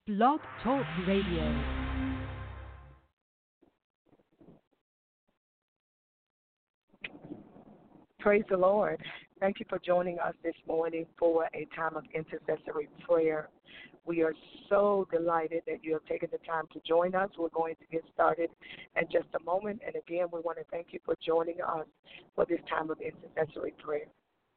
Blog Talk Radio. Praise the Lord. Thank you for joining us this morning for a time of intercessory prayer. We are so delighted that you have taken the time to join us. We're going to get started in just a moment. And again, we want to thank you for joining us for this time of intercessory prayer.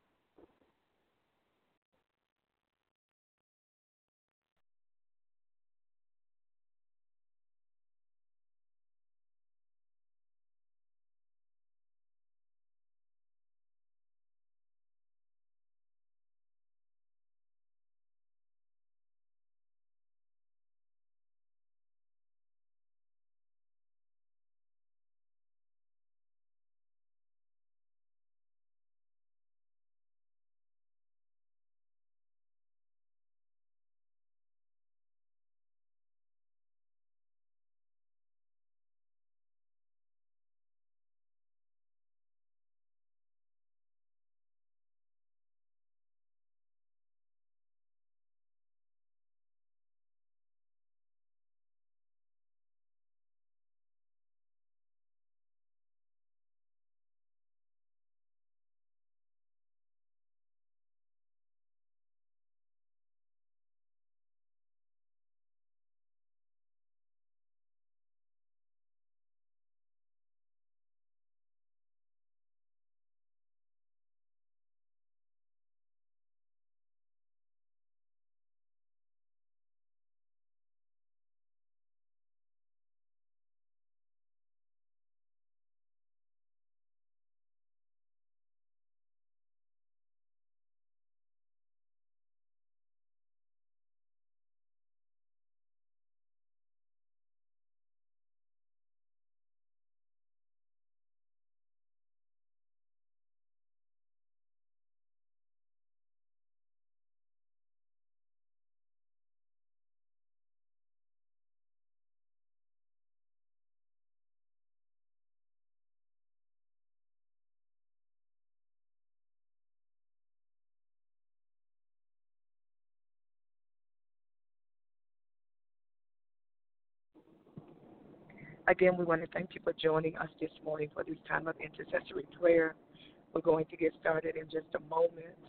Again, we want to thank you for joining us this morning for this time of intercessory prayer. We're going to get started in just a moment.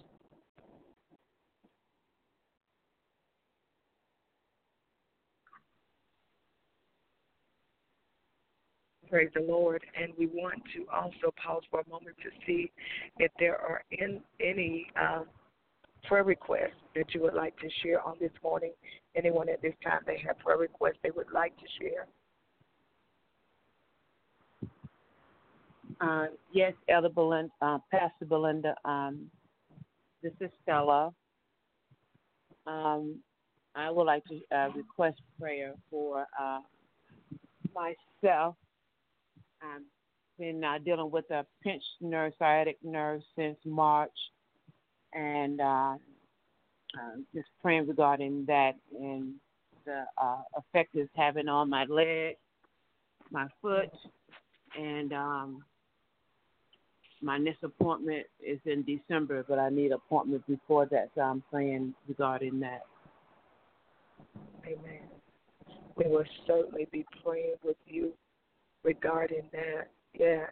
Praise the Lord. And we want to also pause for a moment to see if there are any prayer requests that you would like to share on this morning. Anyone at this time, they have prayer requests they would like to share. Yes, Elder Belinda, Pastor Belinda, this is Stella. I would like to request prayer for myself. I've been dealing with a pinched nerve, sciatic nerve since March, and just praying regarding that and the effect it's having on my leg, my foot, and my next appointment is in December, but I need an appointment before that, so I'm praying regarding that. Amen. We will certainly be praying with you regarding that. Yes.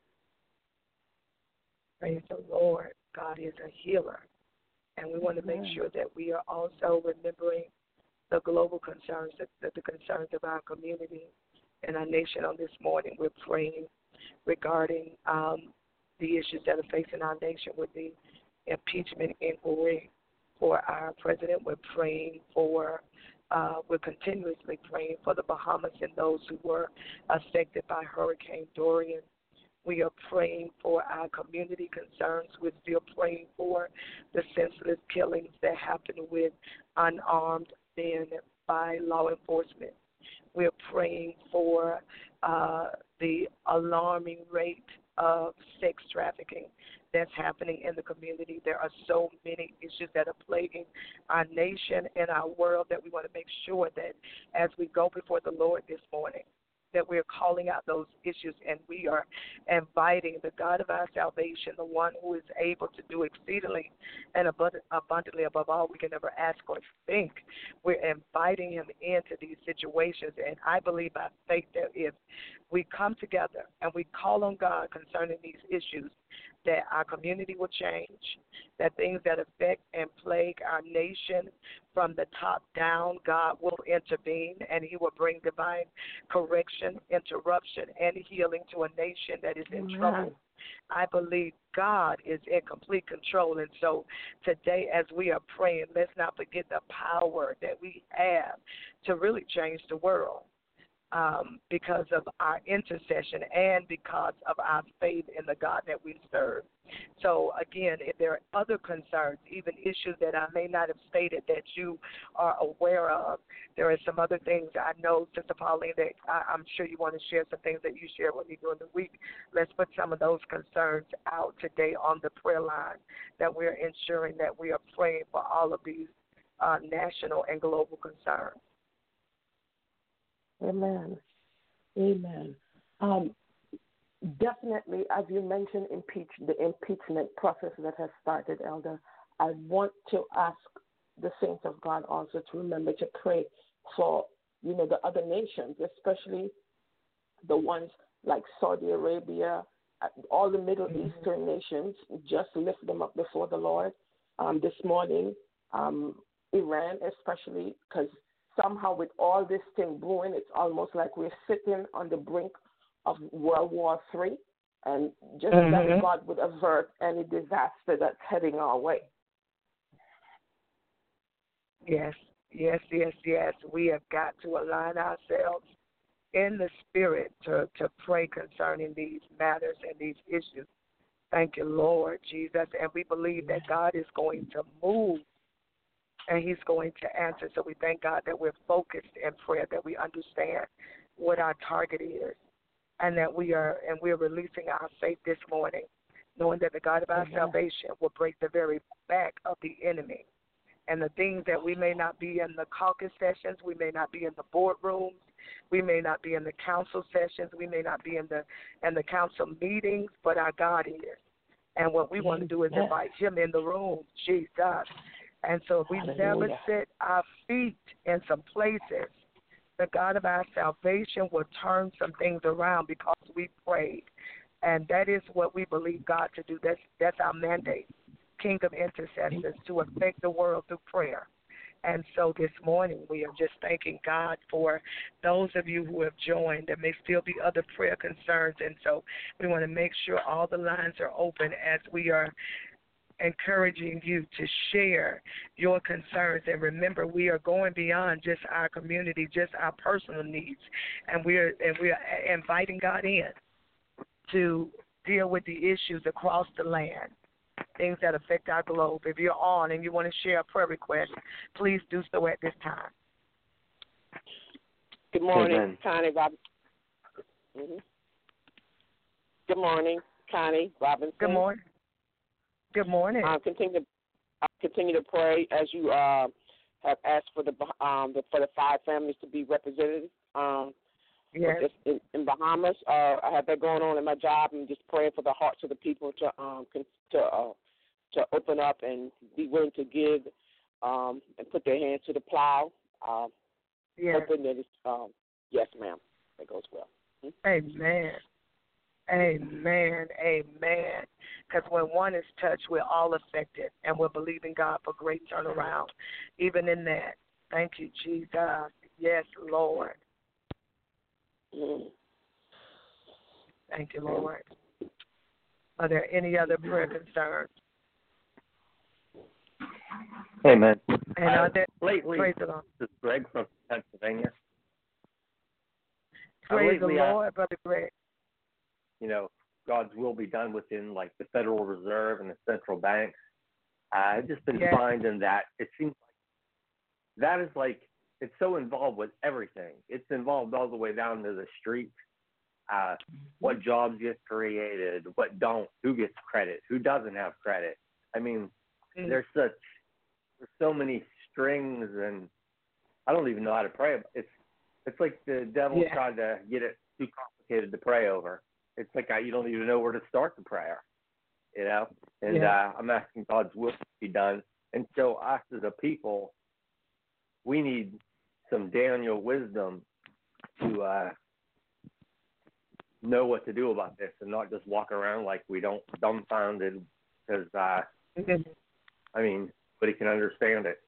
Praise the Lord. God is a healer. And we want to make sure that we are also remembering the global concerns, the concerns of our community and our nation on this morning. We're praying regarding the issues that are facing our nation with the impeachment inquiry for our president. We're praying for, we're continuously praying for the Bahamas and those who were affected by Hurricane Dorian. We are praying for our community concerns. We're still praying for the senseless killings that happen with unarmed men by law enforcement. We're praying for the alarming rate of sex trafficking that's happening in the community. There are so many issues that are plaguing our nation and our world that we want to make sure that as we go before the Lord this morning, that we're calling out those issues and we are inviting the God of our salvation, the one who is able to do exceedingly and abundantly above all we can ever ask or think. we're inviting him into these situations. And I believe by faith that if we come together and we call on God concerning these issues, that our community will change, that things that affect and plague our nation from the top down, God will intervene and he will bring divine correction, interruption, and healing to a nation that is in trouble. I believe God is in complete control. And so today as we are praying, let's not forget the power that we have to really change the world. Because of our intercession and because of our faith in the God that we serve. So, again, if there are other concerns, even issues that I may not have stated that you are aware of, there are some other things I know, Sister Pauline, that I'm sure you want to share some things that you shared with me during the week. Let's put some of those concerns out today on the prayer line, that we're ensuring that we are praying for all of these national and global concerns. Amen. Amen. Definitely, as you mentioned, the impeachment process that has started, Elder, I want to ask the saints of God also to remember to pray for, the other nations, especially the ones like Saudi Arabia, all the Middle Eastern nations. Just lift them up before the Lord. This morning, Iran especially, because somehow with all this thing brewing, it's almost like we're sitting on the brink of World War III, and just that God would avert any disaster that's heading our way. Yes. We have got to align ourselves in the spirit to pray concerning these matters and these issues. Thank you, Lord Jesus. And we believe that God is going to move and he's going to answer. So we thank God that we're focused in prayer, that we understand what our target is, and that we're releasing our faith this morning, knowing that the God of our salvation will break the very back of the enemy. And the things that we may not be in the caucus sessions, we may not be in the boardrooms, we may not be in the council sessions, we may not be in the council meetings, but our God is. And what we want to do is invite him in the room, Jesus. And so if we never set our feet in some places, the God of our salvation will turn some things around because we prayed. And that is what we believe God to do. That's our mandate, kingdom intercessors, to affect the world through prayer. And so this morning we are just thanking God for those of you who have joined. There may still be other prayer concerns, and so we want to make sure all the lines are open as we are encouraging you to share your concerns. And remember, we are going beyond just our community, just our personal needs, and we are inviting God in to deal with the issues across the land, things that affect our globe. If you're on and you want to share a prayer request, please do so at this time. Good morning, Connie Robinson. Good morning, Connie Robinson. Good morning. Good morning. Continue to pray as you have asked for the 5 families to be represented. Yes. In Bahamas, I have that going on in my job, and just praying for the hearts of the people to open up and be willing to give and put their hands to the plow. Yes. Hoping that it's yes, ma'am. That goes well. Amen. Amen. Amen. Because when one is touched, we're all affected, and we're believing God for great turnaround. Even in that, thank you, Jesus. Yes, Lord. Thank you, Lord. Are there any other prayer concerns? Amen. And are there, lately, praise the Lord. This is Greg from Pennsylvania. Praise the Lord, Brother Greg. God's will be done within, like, the Federal Reserve and the central banks. I've just been finding that it seems like that is like, it's so involved with everything. It's involved all the way down to the street. What jobs get created, what don't, who gets credit, who doesn't have credit. I mean, there's so many strings, and I don't even know how to pray. It's like the devil tried to get it too complicated to pray over. It's like you don't even know where to start the prayer, And I'm asking God's will to be done. And so us as a people, we need some Daniel wisdom to know what to do about this and not just walk around like we don't dumbfounded because I mean, nobody can understand it.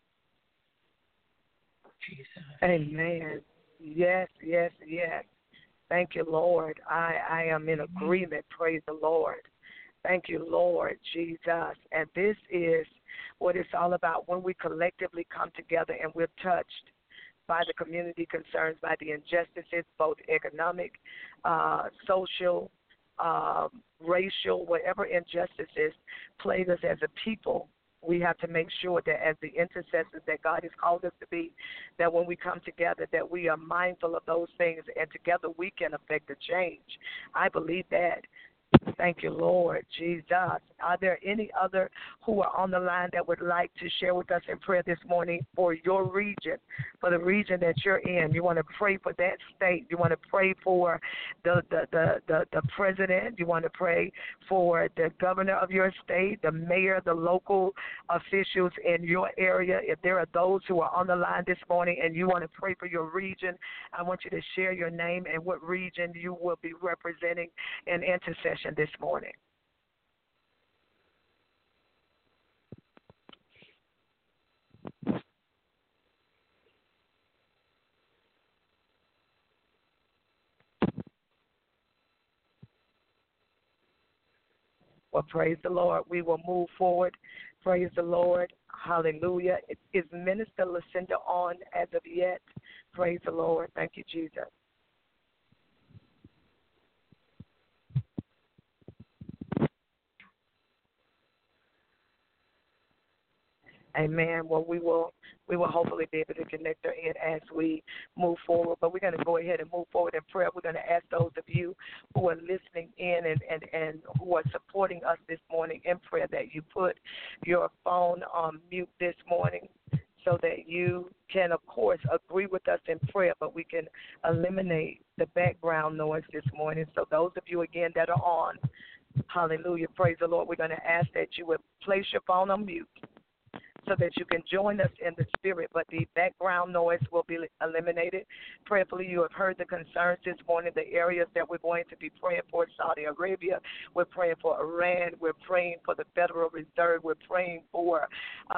Amen. Yes, yes, yes. Thank you, Lord. I am in agreement. Praise the Lord. Thank you, Lord Jesus. And this is what it's all about when we collectively come together and we're touched by the community concerns, by the injustices, both economic, social, racial, whatever injustices plague us as a people. We have to make sure that as the intercessors that God has called us to be, that when we come together, that we are mindful of those things, and together we can affect a change. I believe that. Thank you, Lord Jesus. Are there any other who are on the line that would like to share with us in prayer this morning for your region, for the region that you're in? You want to pray for that state. You want to pray for the president. You want to pray for the governor of your state, the mayor, the local officials in your area. If there are those who are on the line this morning and you want to pray for your region, I want you to share your name and what region you will be representing in intercession this morning. Well, praise the Lord. We will move forward. Praise the Lord. Hallelujah. Is Minister Lucinda on as of yet? Praise the Lord. Thank you, Jesus. Amen. Well, we will hopefully be able to connect her in as we move forward. But we're going to go ahead and move forward in prayer. We're going to ask those of you who are listening in and who are supporting us this morning in prayer that you put your phone on mute this morning so that you can, of course, agree with us in prayer, but we can eliminate the background noise this morning. So those of you, again, that are on, hallelujah, praise the Lord, we're going to ask that you would place your phone on mute so that you can join us in the spirit, but the background noise will be eliminated. Prayerfully, you have heard the concerns this morning, the areas that we're going to be praying for: Saudi Arabia, we're praying for Iran, we're praying for the Federal Reserve, we're praying for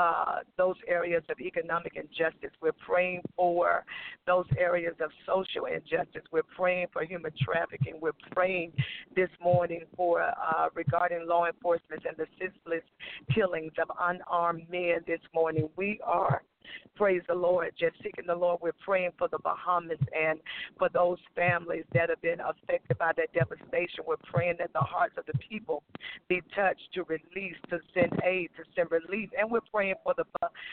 those areas of economic injustice, we're praying for those areas of social injustice, we're praying for human trafficking, we're praying this morning for regarding law enforcement and the senseless killings of unarmed men this morning. We are, praise the Lord, just seeking the Lord. We're praying for the Bahamas and for those families that have been affected by that devastation. We're praying that the hearts of the people be touched to release, to send aid, to send relief. And we're praying for the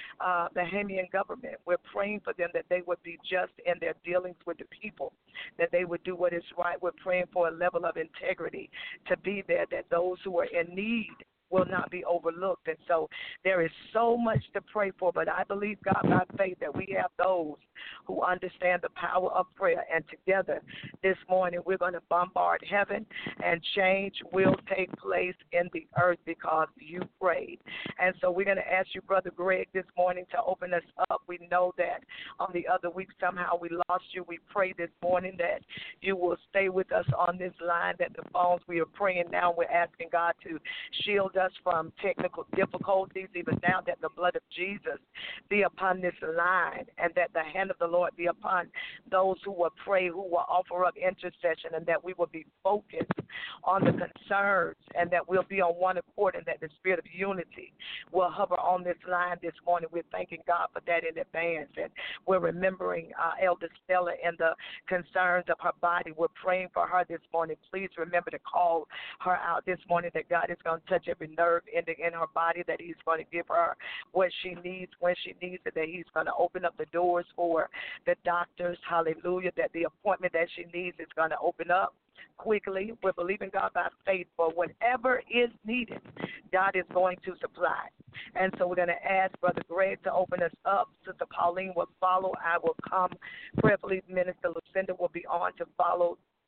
Bahamian government. We're praying for them that they would be just in their dealings with the people, that they would do what is right. We're praying for a level of integrity to be there, that those who are in need will not be overlooked. And so there is so much to pray for, but I believe, God, by faith, that we have those who understand the power of prayer. And together this morning, we're going to bombard heaven, and change will take place in the earth because you prayed. And so we're going to ask you, Brother Greg, this morning to open us up. We know that on the other week somehow we lost you. We pray this morning that you will stay with us on this line, that the phones, we are praying now, we're asking God to shield us from technical difficulties, even now, that the blood of Jesus be upon this line, and that the hand of the Lord be upon those who will pray, who will offer up intercession, and that we will be focused on the concerns, and that we'll be on one accord, and that the spirit of unity will hover on this line this morning. We're thanking God for that in advance, and we're remembering Elder Stella and the concerns of her body. We're praying for her this morning. Please remember to call her out this morning, that God is going to touch every nerve ending in her body, that he's going to give her what she needs when she needs it, that he's going to open up the doors for the doctors, hallelujah, that the appointment that she needs is going to open up quickly. We're believing God by faith for whatever is needed, God is going to supply. And so we're going to ask Brother Greg to open us up. Sister Pauline will follow. I will come. Prayerfully, Minister Lucinda will be on to follow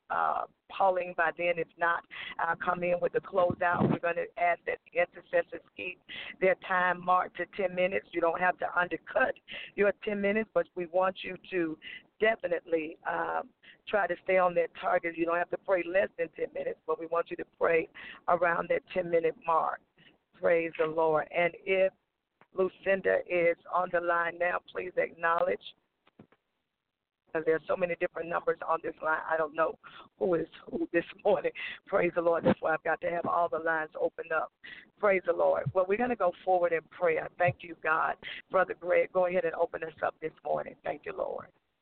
Pauline by then. If not, I'll come in with the closeout. We're going to ask that the intercessors keep their time marked to 10 minutes. You don't have to undercut your 10 minutes, but we want you to definitely try to stay on that target. You don't have to pray less than 10 minutes, but we want you to pray around that 10-minute mark. Praise the Lord. And if Lucinda is on the line now, please acknowledge. There's so many different numbers on this line. I don't know who is who this morning. Praise the Lord. That's why I've got to have all the lines opened up. Praise the Lord. Well, we're going to go forward in prayer. Thank you, God. Brother Greg, go ahead and open us up this morning. Thank you, Lord.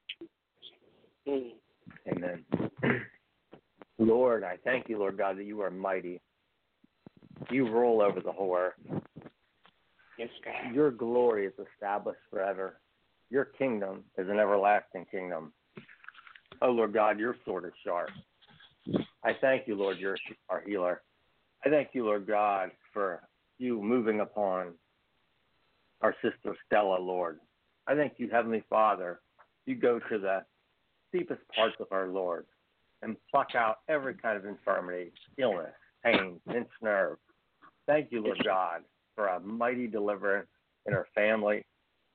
Amen. Lord, I thank you, Lord God, that you are mighty. You rule over the whole earth. Yes, God. Your glory is established forever. Your kingdom is an everlasting kingdom. Oh, Lord God, your sword is sharp. I thank you, Lord, you're our healer. I thank you, Lord God, for you moving upon our sister Stella, Lord. I thank you, Heavenly Father, you go to the deepest parts of our Lord and pluck out every kind of infirmity, illness, pain, pinched nerve. Thank you, Lord God, for a mighty deliverance in our family,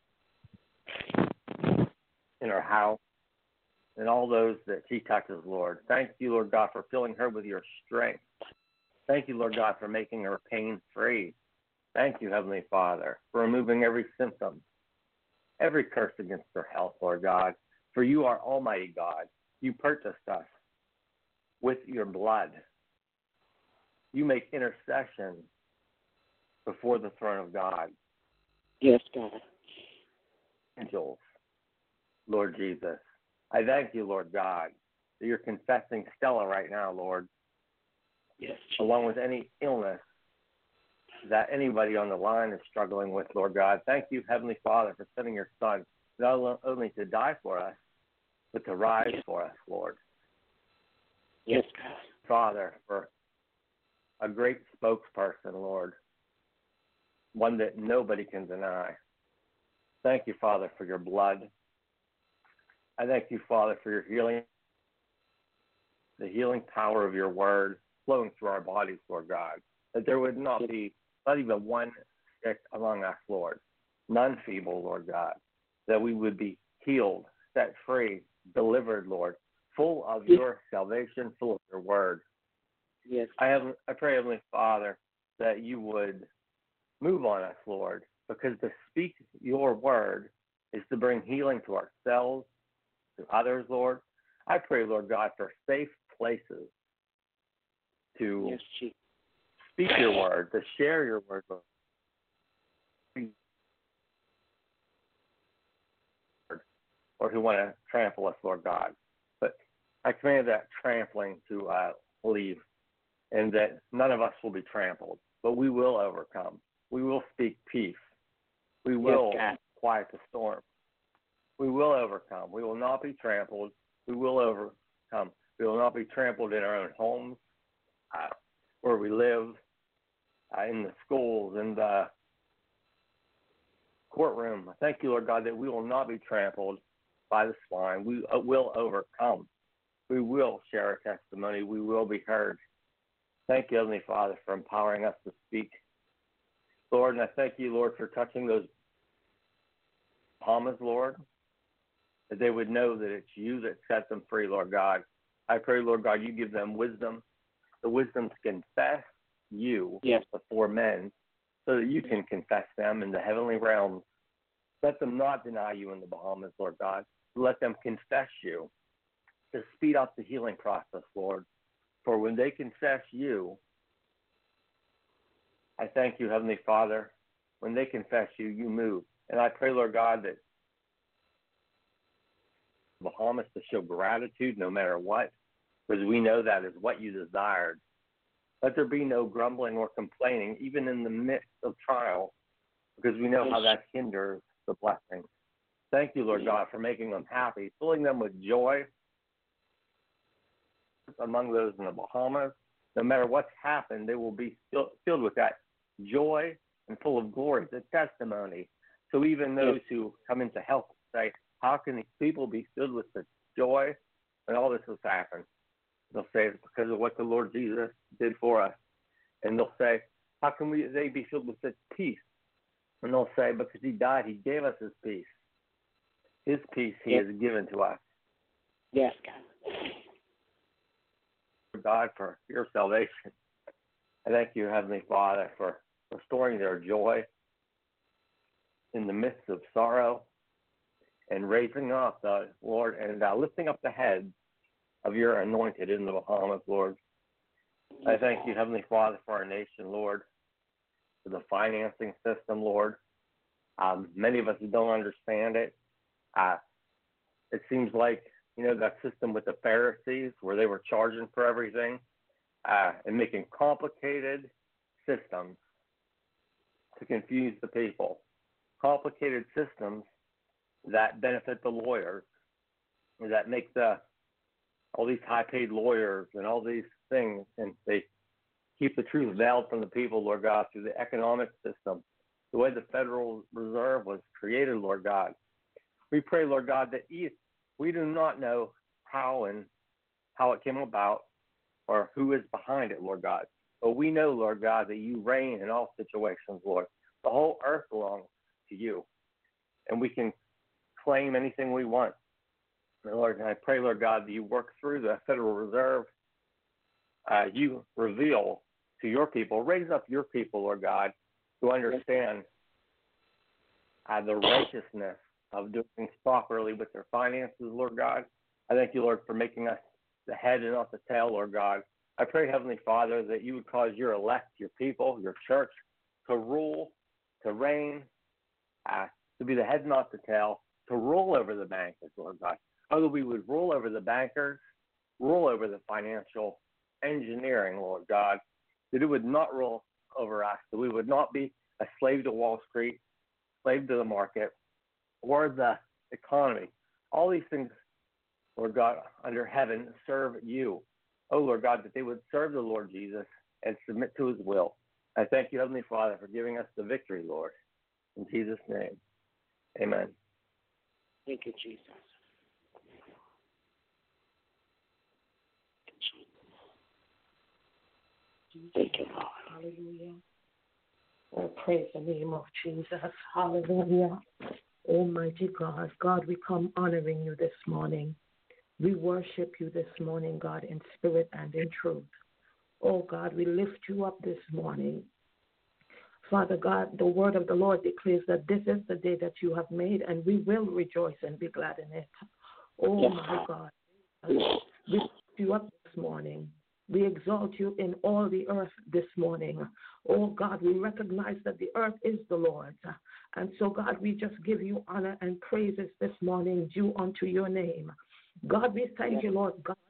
in our house, and all those that she touches, Lord. Thank you, Lord God, for filling her with your strength. Thank you, Lord God, for making her pain-free. Thank you, Heavenly Father, for removing every symptom, every curse against her health, Lord God. For you are Almighty God. You purchased us with your blood. You make intercession before the throne of God. Yes, God. Angels, Lord Jesus, I thank you, Lord God, that you're confessing Stella right now, Lord, yes, along with any illness that anybody on the line is struggling with, Lord God. Thank you, Heavenly Father, for sending your Son, not only to die for us, but to rise for us, Lord. Yes, God. Father, for a great spokesperson, Lord, one that nobody can deny. Thank you, Father, for your blood. I thank you, Father, for your healing, the healing power of your word flowing through our bodies, Lord God, that there would not be not even one sick among us, Lord, none feeble, Lord God, that we would be healed, set free, delivered, Lord, full of your salvation, full of your word. Yes. I pray, Heavenly Father, that you would move on us, Lord, because to speak your word is to bring healing to ourselves, to others, Lord. I pray, Lord God, for safe places to speak your word, to share your word, Lord, or who want to trample us, Lord God. But I command that trampling to leave, and that none of us will be trampled, but we will overcome. We will speak peace. We will quiet the storm. We will overcome. We will not be trampled. We will overcome. We will not be trampled in our own homes, where we live, in the schools, in the courtroom. I thank you, Lord God, that we will not be trampled by the swine. We will overcome. We will share our testimony. We will be heard. Thank you, Heavenly Father, for empowering us to speak. Lord, and I thank you, Lord, for touching those Bahamas, Lord, that they would know that it's you that set them free, Lord God. I pray, Lord God, you give them wisdom, the wisdom to confess you before men, so that you can confess them in the heavenly realms. Let them not deny you in the Bahamas, Lord God. Let them confess you to speed up the healing process, Lord. For when they confess you, I thank you, Heavenly Father, when they confess you, you move. And I pray, Lord God, that Bahamas to show gratitude no matter what, because we know that is what you desired. Let there be no grumbling or complaining, even in the midst of trial, because we know how that hinders the blessing. Thank you, Lord God, for making them happy, filling them with joy among those in the Bahamas. No matter what's happened, they will be filled with that joy and full of glory, the testimony. So even those who come into help say, how can these people be filled with the joy when all this has happened? They'll say it's because of what the Lord Jesus did for us. And they'll say, how can they be filled with such peace? And they'll say, because he died, he gave us his peace. His peace he has given to us. Yes, God. God, for your salvation. I thank you, Heavenly Father, for restoring their joy in the midst of sorrow and raising up the Lord and lifting up the head of your anointed in the Bahamas, Lord. I thank you, Heavenly Father, for our nation, Lord, for the financing system, Lord. Many of us don't understand it. It seems like, that system with the Pharisees where they were charging for everything and making complicated systems to confuse the people. Complicated systems that benefit the lawyers, that make all these high-paid lawyers and all these things, and they keep the truth veiled from the people, Lord God, through the economic system, the way the Federal Reserve was created, Lord God. We pray, Lord God, that we do not know how it came about or who is behind it, Lord God. But we know, Lord God, that you reign in all situations, Lord. The whole earth belongs to you. And we can claim anything we want. And Lord, and I pray, Lord God, that you work through the Federal Reserve. You reveal to your people, raise up your people, Lord God, to understand the righteousness of doing things properly with their finances, Lord God. I thank you, Lord, for making us the head and not the tail, Lord God. I pray, Heavenly Father, that you would cause your elect, your people, your church to rule, to reign, to be the head, not the tail, to rule over the bankers, Lord God. Father, we would rule over the bankers, rule over the financial engineering, Lord God, that it would not rule over us, that we would not be a slave to Wall Street, slave to the market, or the economy. All these things, Lord God, under heaven serve you. Oh, Lord God, that they would serve the Lord Jesus and submit to his will. I thank you, Heavenly Father, for giving us the victory, Lord. In Jesus' name, amen. Thank you, Jesus. Thank you, Lord. Hallelujah. Oh, praise the name of Jesus. Hallelujah. Almighty God, God, we come honoring you this morning. We worship you this morning, God, in spirit and in truth. Oh, God, we lift you up this morning. Father God, the word of the Lord declares that this is the day that you have made, and we will rejoice and be glad in it. Oh, yes, my God. We lift you up this morning. We exalt you in all the earth this morning. Oh, God, we recognize that the earth is the Lord's. And so, God, we just give you honor and praises this morning due unto your name. God, we thank you, Lord God,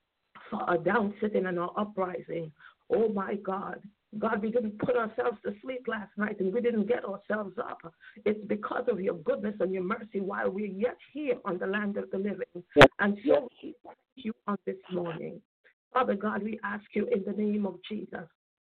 for our down sitting and our uprising. Oh, my God. God, we didn't put ourselves to sleep last night and we didn't get ourselves up. It's because of your goodness and your mercy while we're yet here on the land of the living. And so we thank you on this morning. Father God, we ask you in the name of Jesus,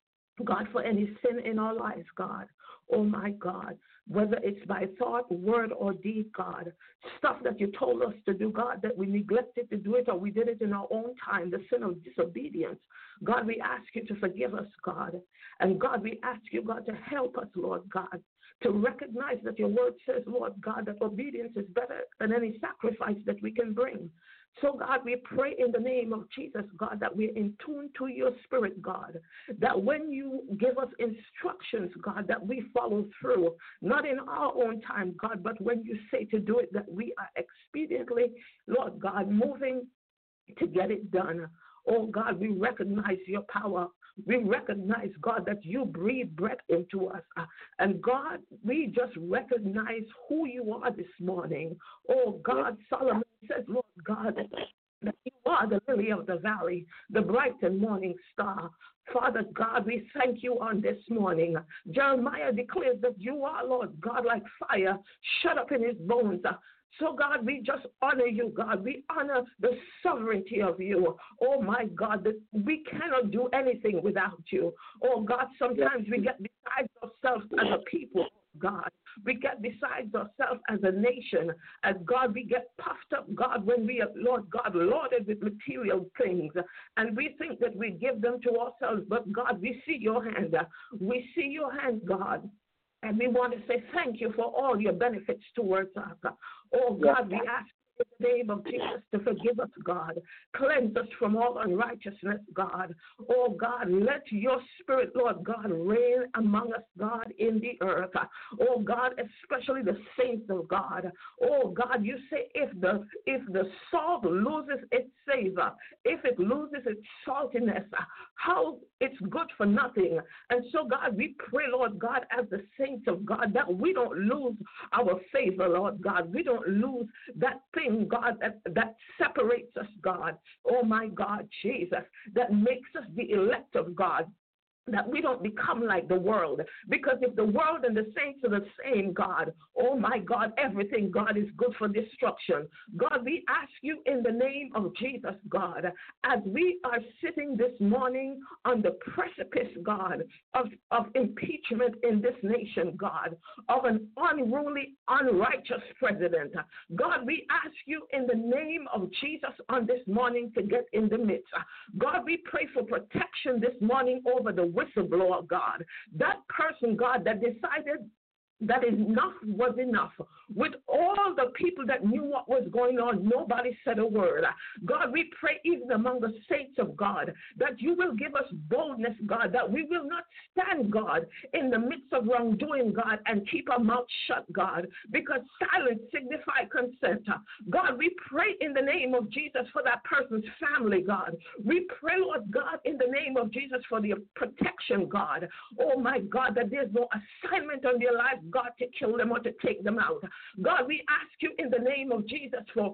God, for any sin in our lives, God. Oh, my God, whether it's by thought, word, or deed, God, stuff that you told us to do, God, that we neglected to do it or we did it in our own time, the sin of disobedience. God, we ask you to forgive us, God. And God, we ask you, God, to help us, Lord God, to recognize that your word says, Lord God, that obedience is better than any sacrifice that we can bring. So, God, we pray in the name of Jesus, God, that we're in tune to your spirit, God, that when you give us instructions, God, that we follow through, not in our own time, God, but when you say to do it, that we are expediently, Lord God, moving to get it done. Oh, God, we recognize your power. We recognize, God, that you breathe breath into us. And, God, we just recognize who you are this morning. Oh, God, Solomon says, Lord God, that you are the lily of the valley, the bright and morning star. Father God, we thank you on this morning. Jeremiah declares that you are, Lord God, like fire shut up in his bones. So, God, we just honor you, God. We honor the sovereignty of you. Oh, my God, that we cannot do anything without you. Oh, God, sometimes we get beside ourselves as a people. God. We get beside ourselves as a nation. As God, we get puffed up, God, when we are, Lord God, loaded with material things. And we think that we give them to ourselves. But God, we see your hand. We see your hand, God. And we want to say thank you for all your benefits towards us. Oh, God, we ask in the name of Jesus to forgive us, God. Cleanse us from all unrighteousness, God. Oh, God, let your spirit, Lord God, reign among us, God, in the earth. Oh, God, especially the saints of God. Oh, God, you say if the salt loses its savor, if it loses its saltiness, how it's good for nothing. And so, God, we pray, Lord God, as the saints of God, that we don't lose our favor, Lord God. We don't lose that thing, God, that separates us, God. Oh, my God, Jesus, that makes us the elect of God. That we don't become like the world. Because if the world and the saints are the same, God, oh my God, everything, God, is good for destruction. God, we ask you in the name of Jesus, God, as we are sitting this morning on the precipice, God, of impeachment in this nation, God, of an unruly, unrighteous president. God, we ask you in the name of Jesus on this morning to get in the midst. God, we pray for protection this morning over the whistleblower, God. That person, God, that decided that enough was enough. With all the people that knew what was going on, nobody said a word. God, we pray even among the saints of God that you will give us boldness, God, that we will not stand, God, in the midst of wrongdoing, God, and keep our mouth shut, God, because silence signifies consent. God, we pray in the name of Jesus for that person's family, God. We pray, Lord God, in the name of Jesus for the protection, God. Oh, my God, that there's no assignment on their life, God, to kill them or to take them out. God, we ask you in the name of Jesus for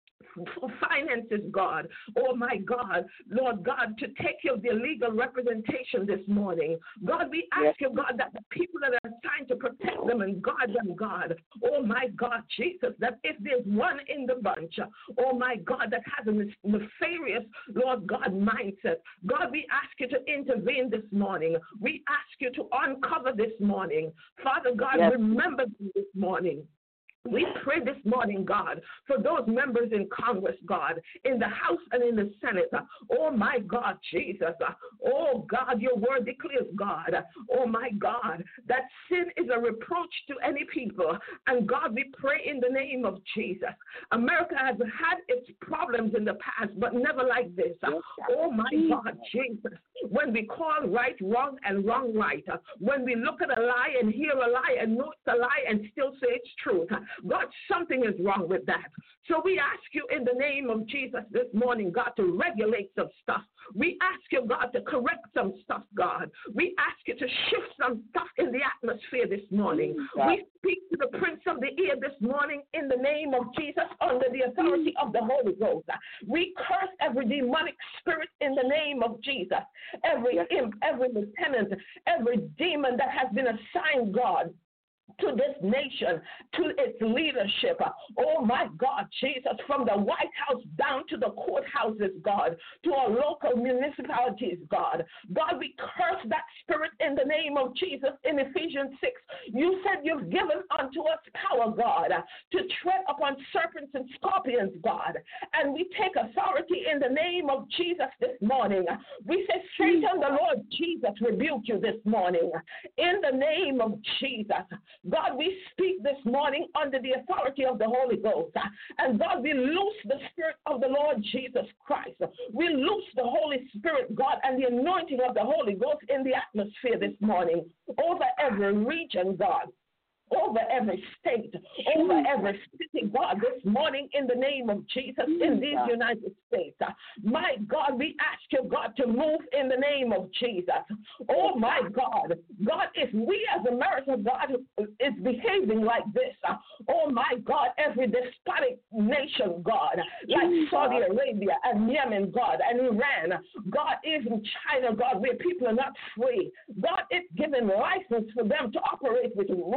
finances, God. Oh, my God, Lord God, to take care of their legal representation this morning. God, we ask you, God, that the people that are assigned to protect them and guard them, God, oh, my God, Jesus, that if there's one in the bunch, oh, my God, that has a nefarious, Lord God, mindset, God, we ask you to intervene this morning. We ask you to uncover this morning. Father God, remember this morning. We pray this morning, God, for those members in Congress, God, in the House and in the Senate. Oh, my God, Jesus. Oh, God, your word declares, God, oh, my God, that sin is a reproach to any people. And, God, we pray in the name of Jesus. America has had its problems in the past, but never like this. Oh, my God, Jesus. When we call right wrong and wrong right, when we look at a lie and hear a lie and know it's a lie and still say it's truth, God, something is wrong with that. So we ask you in the name of Jesus this morning, God, to regulate some stuff. We ask you, God, to correct some stuff, God. We ask you to shift some stuff in the atmosphere this morning. We speak to the Prince of the Air this morning in the name of Jesus under the authority of the Holy Ghost. We curse every demonic spirit in the name of Jesus. Every imp, every lieutenant, every demon that has been assigned, God, to this nation, to its leadership. Oh, my God, Jesus, from the White House down to the courthouses, God, to our local municipalities, God. God, we curse that spirit in the name of Jesus in Ephesians 6. You said you've given unto us power, God, to tread upon serpents and scorpions, God. And we take authority in the name of Jesus this morning. We say, Satan, the Lord Jesus, rebuke you this morning. In the name of Jesus. God, we speak this morning under the authority of the Holy Ghost. And God, we loose the Spirit of the Lord Jesus Christ. We loose the Holy Spirit, God, and the anointing of the Holy Ghost in the atmosphere this morning over every region, God, over every state, over every city, God, this morning in the name of Jesus in these United States. My God, we ask you, God, to move in the name of Jesus. Oh, my God. God, if we as America, God, is behaving like this, oh, my God, every despotic nation, God, like Saudi Arabia and Yemen, God, and Iran, God, even China, God, where people are not free, God, it's given license for them to operate with ruthlessness.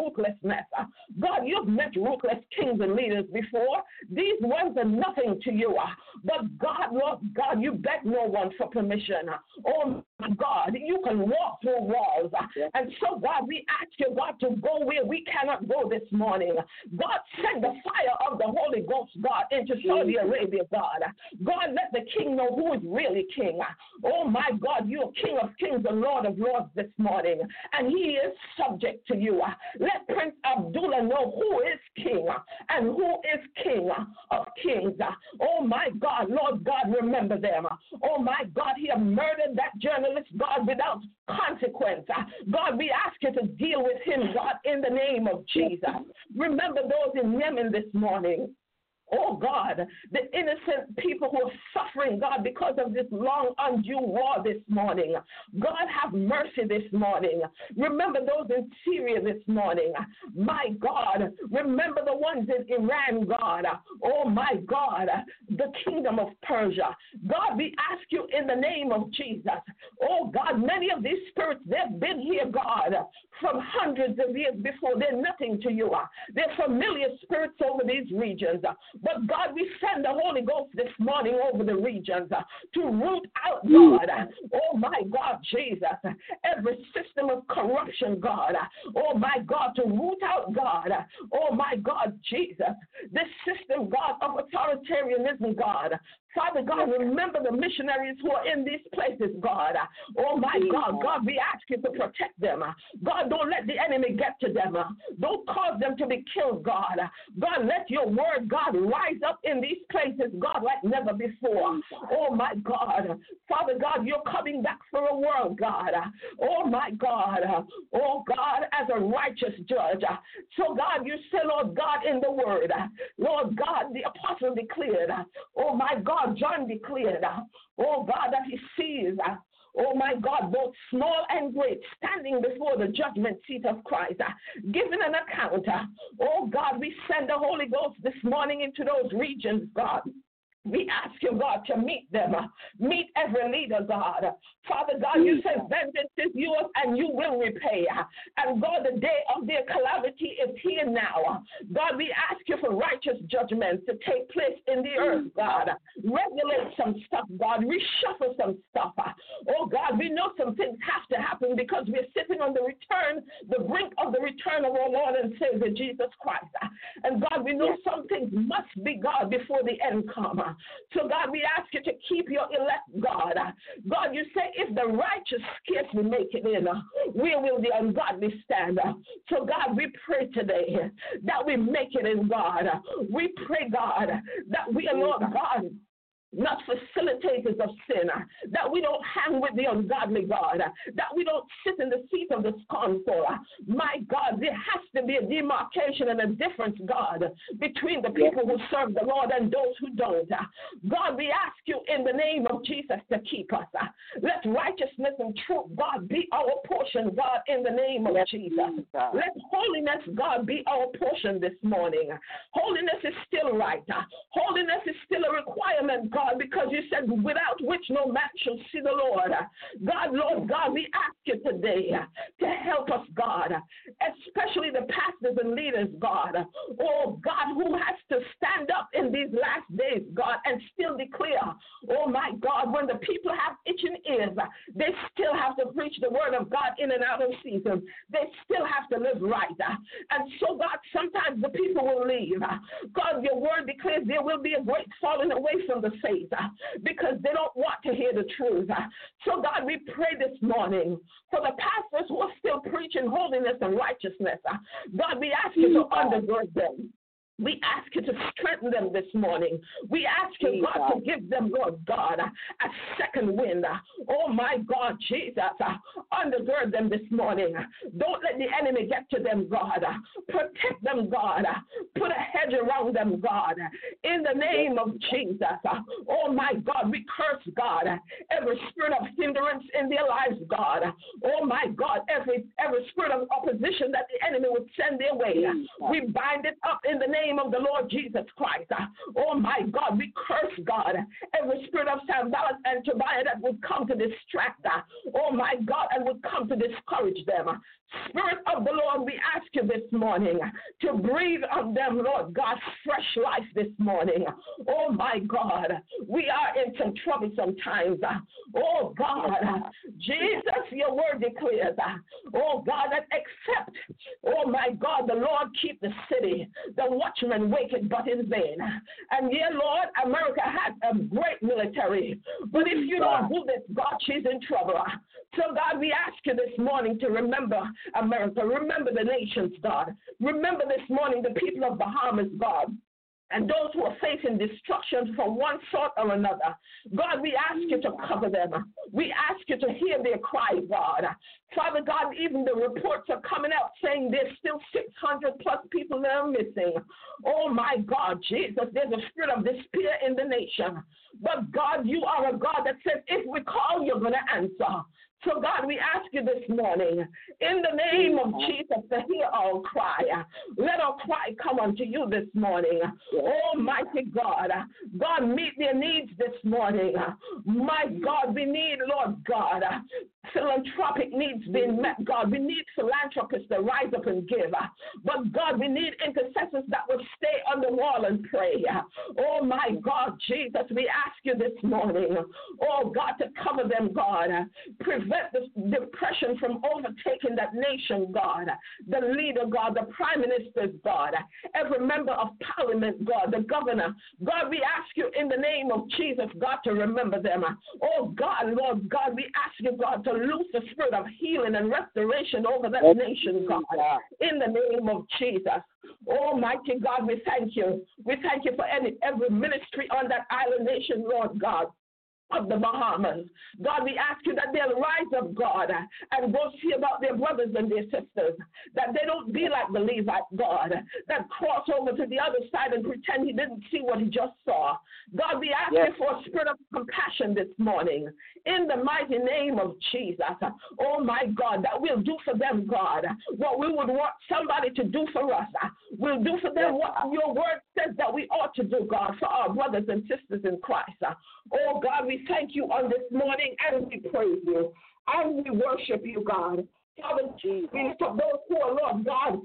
righteousness. God, you've met ruthless kings and leaders before. These ones are nothing to you. But God, Lord God, you beg no one for permission. Oh, my God, you can walk through walls. And so, God, we ask you, God, to go where we cannot go this morning. God, send the fire of the Holy Ghost, God, into Saudi Arabia, God. God, let the king know who is really king. Oh, my God, you are King of kings and Lord of lords this morning, and he is subject to you. Let Prince Abdullah know who is king and who is king of kings. Oh, my God, Lord God, remember them. Oh, my God, he have murdered that journalist, God, without consequence. God, we ask you to deal with him, God, in the name of Jesus. Remember those in Yemen this morning. Oh, God, the innocent people who are suffering, God, because of this long, undue war this morning. God, have mercy this morning. Remember those in Syria this morning. My God, remember the ones in Iran, God. Oh, my God, the kingdom of Persia. God, we ask you in the name of Jesus. Oh, God, many of these spirits, they've been here, God, from hundreds of years before. They're nothing to you. They're familiar spirits over these regions. But God, we send the Holy Ghost this morning over the regions to root out, God, oh my God, Jesus, every system of corruption, God, oh my God, to root out, God, oh my God, Jesus, this system, God, of authoritarianism, God. Father God, remember the missionaries who are in these places, God. Oh, my God. God, we ask you to protect them. God, don't let the enemy get to them. Don't cause them to be killed, God. God, let your word, God, rise up in these places, God, like never before. Oh, my God. Father God, you're coming back for a world, God. Oh, my God. Oh, God, as a righteous judge. So, God, you say, Lord God, in the word, Lord God, the apostle declared, oh, my God, John declared, oh God, that he sees, oh my God, both small and great, standing before the judgment seat of Christ, giving an account. Oh God, we send the Holy Ghost this morning into those regions, God. We ask you, God, to meet them. Meet every leader, God. Father God, you said vengeance is yours and you will repay. And God, the day of their calamity is here now. God, we ask you for righteous judgments to take place in the earth, God. Regulate some stuff, God. Reshuffle some stuff. Oh, God, we know some things have to happen because we're sitting on the brink of the return of our Lord and Savior, Jesus Christ. And God, we know some things must be, God, before the end comes. So, God, we ask you to keep your elect, God. God, you say if the righteous scarcely make it in, where will the ungodly stand? So, God, we pray today that we make it in, God. We pray, God, that we are, Lord God, not facilitators of sin, that we don't hang with the ungodly, God, that we don't sit in the seat of the scornful. My God, there has to be a demarcation and a difference, God, between the people who serve the Lord and those who don't. God, we ask you in the name of Jesus to keep us. Let righteousness and truth, God, be our portion, God, in the name of Jesus. Let holiness, God, be our portion this morning. Holiness is still right. Holiness is still a requirement, God, because you said without which no man shall see the Lord. God, Lord God, we ask you today to help us, God, especially the pastors and leaders, God. Oh, God, who has to stand up in these last days, God, and still declare, oh, my God, when the people have itching ears, they still have to preach the word of God in and out of season. They still have to live right. And so, God, sometimes the people will leave. God, your word declares there will be a great falling away from the faith because they don't want to hear the truth. So, God, we pray this morning for the pastors who are still preaching holiness and righteousness. God, we ask you to undergird them. We ask you to strengthen them this morning. We ask you, God, to give them, Lord God, a second wind. Oh, my God, Jesus, undergird them this morning. Don't let the enemy get to them, God. Protect them, God. Put a hedge around them, God. In the name of Jesus. Oh, my God, we curse, God, every spirit of hindrance in their lives, God. Oh, my God, every spirit of opposition that the enemy would send their way. We bind it up in the name name of the Lord Jesus Christ. Oh my God, we curse, God, every spirit of Sanballat and Tobiah that would come to distract, oh my God, and would come to discourage them. Spirit of the Lord, we ask you this morning to breathe on them, Lord God, fresh life this morning. Oh my God, we are in some trouble sometimes. Oh God, Jesus, your word declares, oh God, that except, oh my God, the Lord keep the city, the watchman waketh but in vain. And yeah, Lord, America has a great military, but if you don't do this, God, she's in trouble. So God, we ask you this morning to remember America, remember the nations, God. Remember this morning the people of Bahamas, God, and those who are facing destruction from one sort or another. God, we ask you to cover them. We ask you to hear their cry, God. Father God, even the reports are coming out saying there's still 600 plus people that are missing. Oh my God, Jesus, there's a spirit of despair in the nation. But God, you are a God that says if we call, you're going to answer. So, God, we ask you this morning, in the name of Jesus, to hear our cry. Let our cry come unto you this morning. Almighty God, God, meet their needs this morning. My God, we need, Lord God, philanthropic needs being met, God. We need philanthropists to rise up and give. But, God, we need intercessors that will stay on the wall and pray. Oh, my God, Jesus, we ask you this morning, oh, God, to cover them, God. Prevent the depression from overtaking that nation, God. The leader, God, the prime ministers, God, every member of parliament, God, the governor. God, we ask you in the name of Jesus, God, to remember them. Oh, God, Lord God, we ask you, God, to loose the spirit of healing and restoration over that nation, God, in the name of Jesus. Almighty God, we thank you. We thank you for every ministry on that island nation, Lord God, of the Bahamas. God, we ask you that they'll rise up, God, and go see about their brothers and their sisters, that they don't be like the Levite, God, that cross over to the other side and pretend he didn't see what he just saw. God, we ask you for a spirit of compassion this morning, in the mighty name of Jesus. Oh, my God, that we'll do for them, God, what we would want somebody to do for us. We'll do for them what your word says that we ought to do, God, for our brothers and sisters in Christ. Oh, God, we thank you on this morning and we praise you and we worship you, God. Father, Jesus, for those who are, Lord God,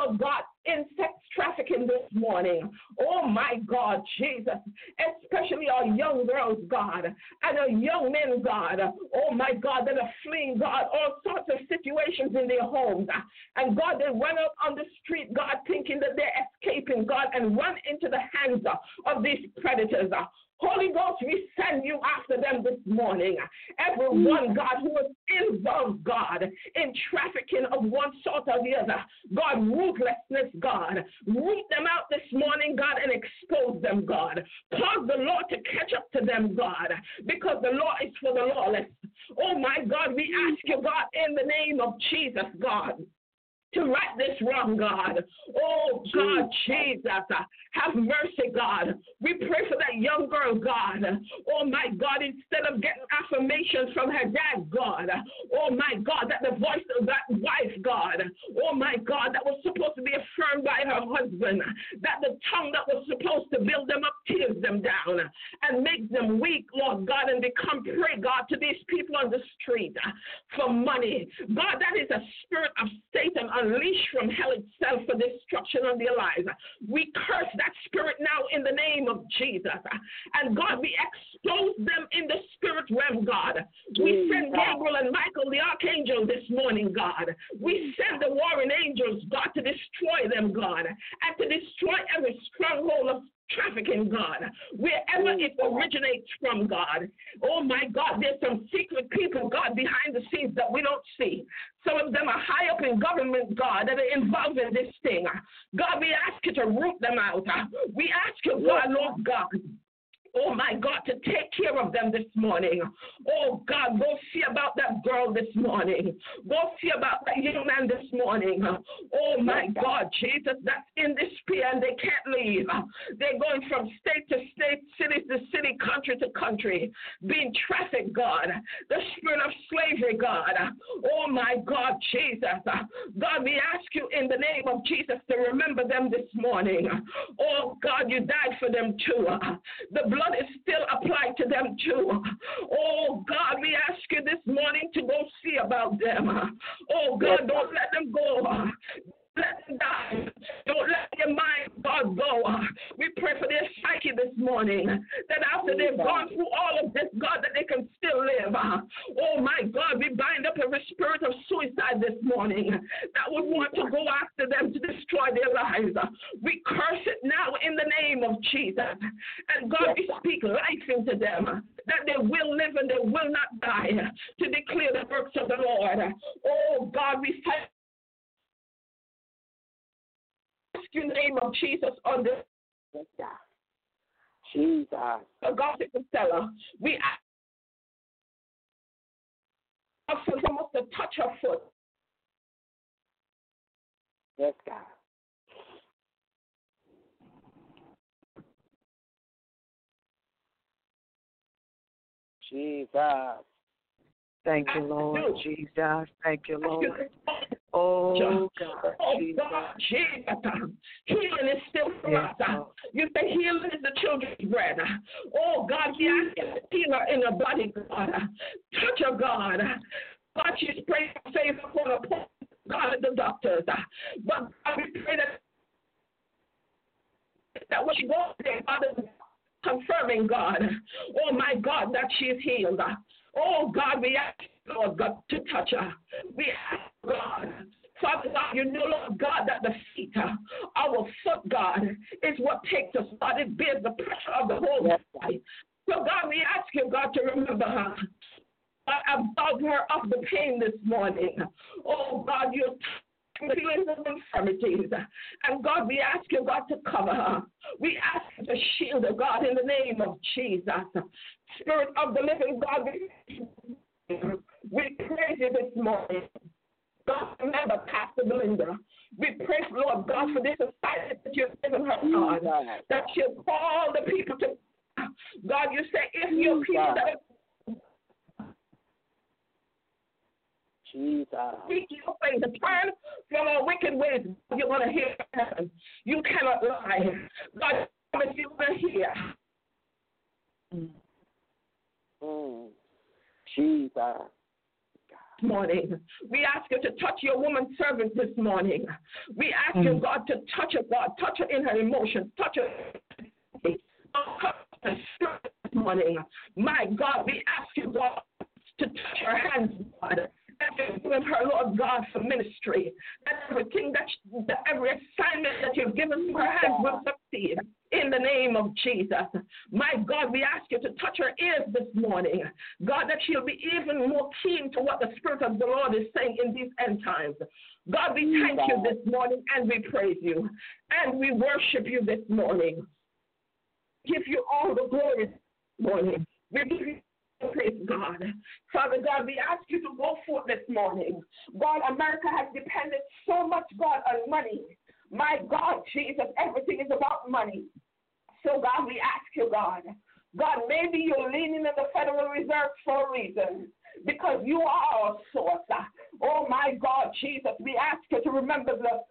in sex trafficking this morning. Oh, my God, Jesus, especially our young girls, God, and our young men, God, oh, my God, that are fleeing, God, all sorts of situations in their homes. And, God, they run out on the street, God, thinking that they're escaping, God, and run into the hands of these predators. Holy Ghost, we send you after them this morning. Everyone, God, who is involved, God, in trafficking of one sort or the other. God, ruthlessness, God. Root them out this morning, God, and expose them, God. Cause the law to catch up to them, God, because the law is for the lawless. Oh, my God, we ask you, God, in the name of Jesus, God, to right this wrong, God. Oh, God, Jesus, have mercy, God. We pray for that young girl, God. Oh, my God, instead of getting affirmations from her dad, God. Oh, my God, that the voice of that wife, God. Oh, my God, that was supposed to be affirmed by her husband. That the tongue that was supposed to build them up tears them down and make them weak, Lord God, and become prey, God, to these people on the street for money. God, that is a spirit of Satan unleashed from hell itself for destruction of their lives. We curse that spirit now in the name of Jesus. And God, we expose them in the spirit realm, God. We send Gabriel and Michael, the archangel, this morning, God. We send the warring angels, God, to destroy them, God, and to destroy every stronghold of trafficking, God, wherever it originates from, God. Oh, my God, there's some secret people, God, behind the scenes that we don't see. Some of them are high up in government, God, that are involved in this thing. God, we ask you to root them out. We ask you, God, Lord God, oh, my God, to take care of them this morning. Oh, God, go see about that girl this morning. Go see about that young man this morning. Oh, my God, Jesus, that's in despair and they can't leave. They're going from state to state, city to city, country country to country, being trafficked, God, the spirit of slavery, God. Oh, my God, Jesus. God, we ask you in the name of Jesus to remember them this morning. Oh, God, you died for them too. The blood is still applied to them too. Oh, God, we ask you this morning to go see about them. Oh, God, don't let them go. Let them die. Don't let your mind, God, go. We pray for their psyche this morning, that after they've gone through all of this, God, that they can still live. Oh, my God, we bind up every spirit of suicide this morning that would want to go after them to destroy their lives. We curse it now in the name of Jesus. And God, we speak life into them, that they will live and they will not die, to declare the works of the Lord. Oh, God, we thank you in the name of Jesus on this. Jesus. The gossip seller. We ask for someone to touch her foot. Yes, God. Jesus. Thank you, Lord Jesus. Thank you, Lord. Oh, God. Oh, Jesus. God, Jesus. Healing is still for us. You say healing is the children's bread. Oh, God, we ask you to heal her in her body, God. Touch her, God. God, she's praying for favor for the poor, God, the doctors. But God, we pray that when she goes there, God is confirming, God. Oh, my God, that she is healed. Oh, God, we ask, Lord God, to touch her. We ask, God, Father God, you know, Lord God, that the feet, our foot, God, is what takes us, God. It bears the pressure of the whole body. So, God, we ask you, God, to remember her. Above her of the pain this morning. Oh, God, you're feelings of infirmities. And God, we ask you, God, to cover her. We ask you to shield her, God, in the name of Jesus. Spirit of the living God, we praise you this morning. God, remember Pastor Belinda. We pray, Lord God, for this assignment that you've given her, God, that she'll call the people to God. You say, if your people that Jesus. seek your face and turn from our wicked ways, you're going to hear heaven. You cannot lie. God, promise you're going to hear. Jesus. This morning, we ask you to touch your woman servant this morning. We ask you, God, to touch her, God, touch her in her emotions, touch her this morning. My God, we ask you, God, to touch her hands, God. That you've given her, Lord God, for ministry. That everything that every assignment that you've given to her hands will succeed. In the name of Jesus. My God, we ask you to touch her ears this morning. God, that she'll be even more keen to what the Spirit of the Lord is saying in these end times. God, we thank you this morning and we praise you. And we worship you this morning. Give you all the glory this morning. We give you praise, God. Father God, we ask you to go forth this morning. God, America has depended so much, God, on money. My God, Jesus, everything is about money. So, God, we ask you, God, maybe you're leaning in the Federal Reserve for a reason, because you are our source. Oh, my God, Jesus, we ask you to remember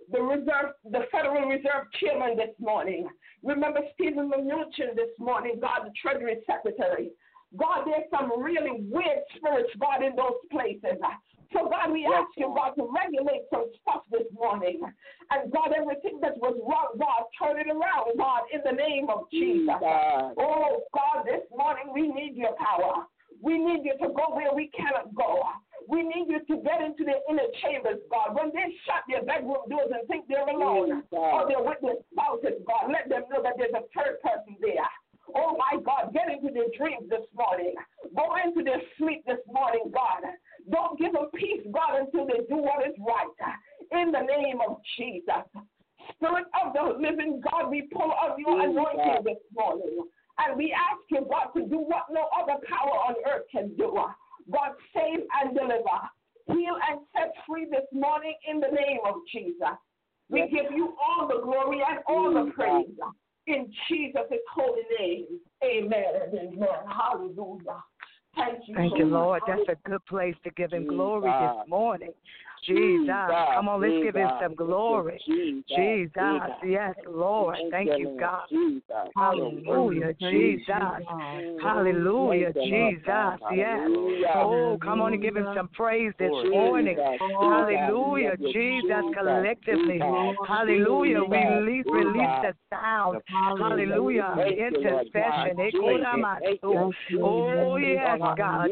the Federal Reserve Chairman this morning. Remember Stephen Mnuchin this morning, God, the Treasury Secretary. God, there's some really weird spirits, God, in those places. So, God, we ask you, God, to regulate some stuff this morning. And, God, everything that was wrong, God, turn it around, God, in the name of Jesus. Oh, God, this morning we need your power. We need you to go where we cannot go. We need you to get into the inner chambers, God. When they shut their bedroom doors and think they're alone, or they're with their spouses, God, let them know that there's a third person there. Oh, my God, get into their dreams this morning. Go into their sleep this morning, God. Don't give them peace, God, until they do what is right. In the name of Jesus. Spirit of the living God, we pull on your anointing this morning. And we ask you, God, to do what no other power on earth can do. God, save and deliver. Heal and set free this morning in the name of Jesus. We give you all the glory and all the praise. In Jesus' holy name, amen. amen. Hallelujah. Thank you, Thank you, Lord. That's a good place to give him glory this morning. Jesus. Come on, let's give him some glory. Jesus. Yes, Lord. Thank you, God. Hallelujah. Jesus. Hallelujah. Jesus. Yes. Oh, come on and give him some praise this morning. Hallelujah. Jesus, collectively. Hallelujah. Release the sound. Hallelujah. Intercession. Oh, yes, God.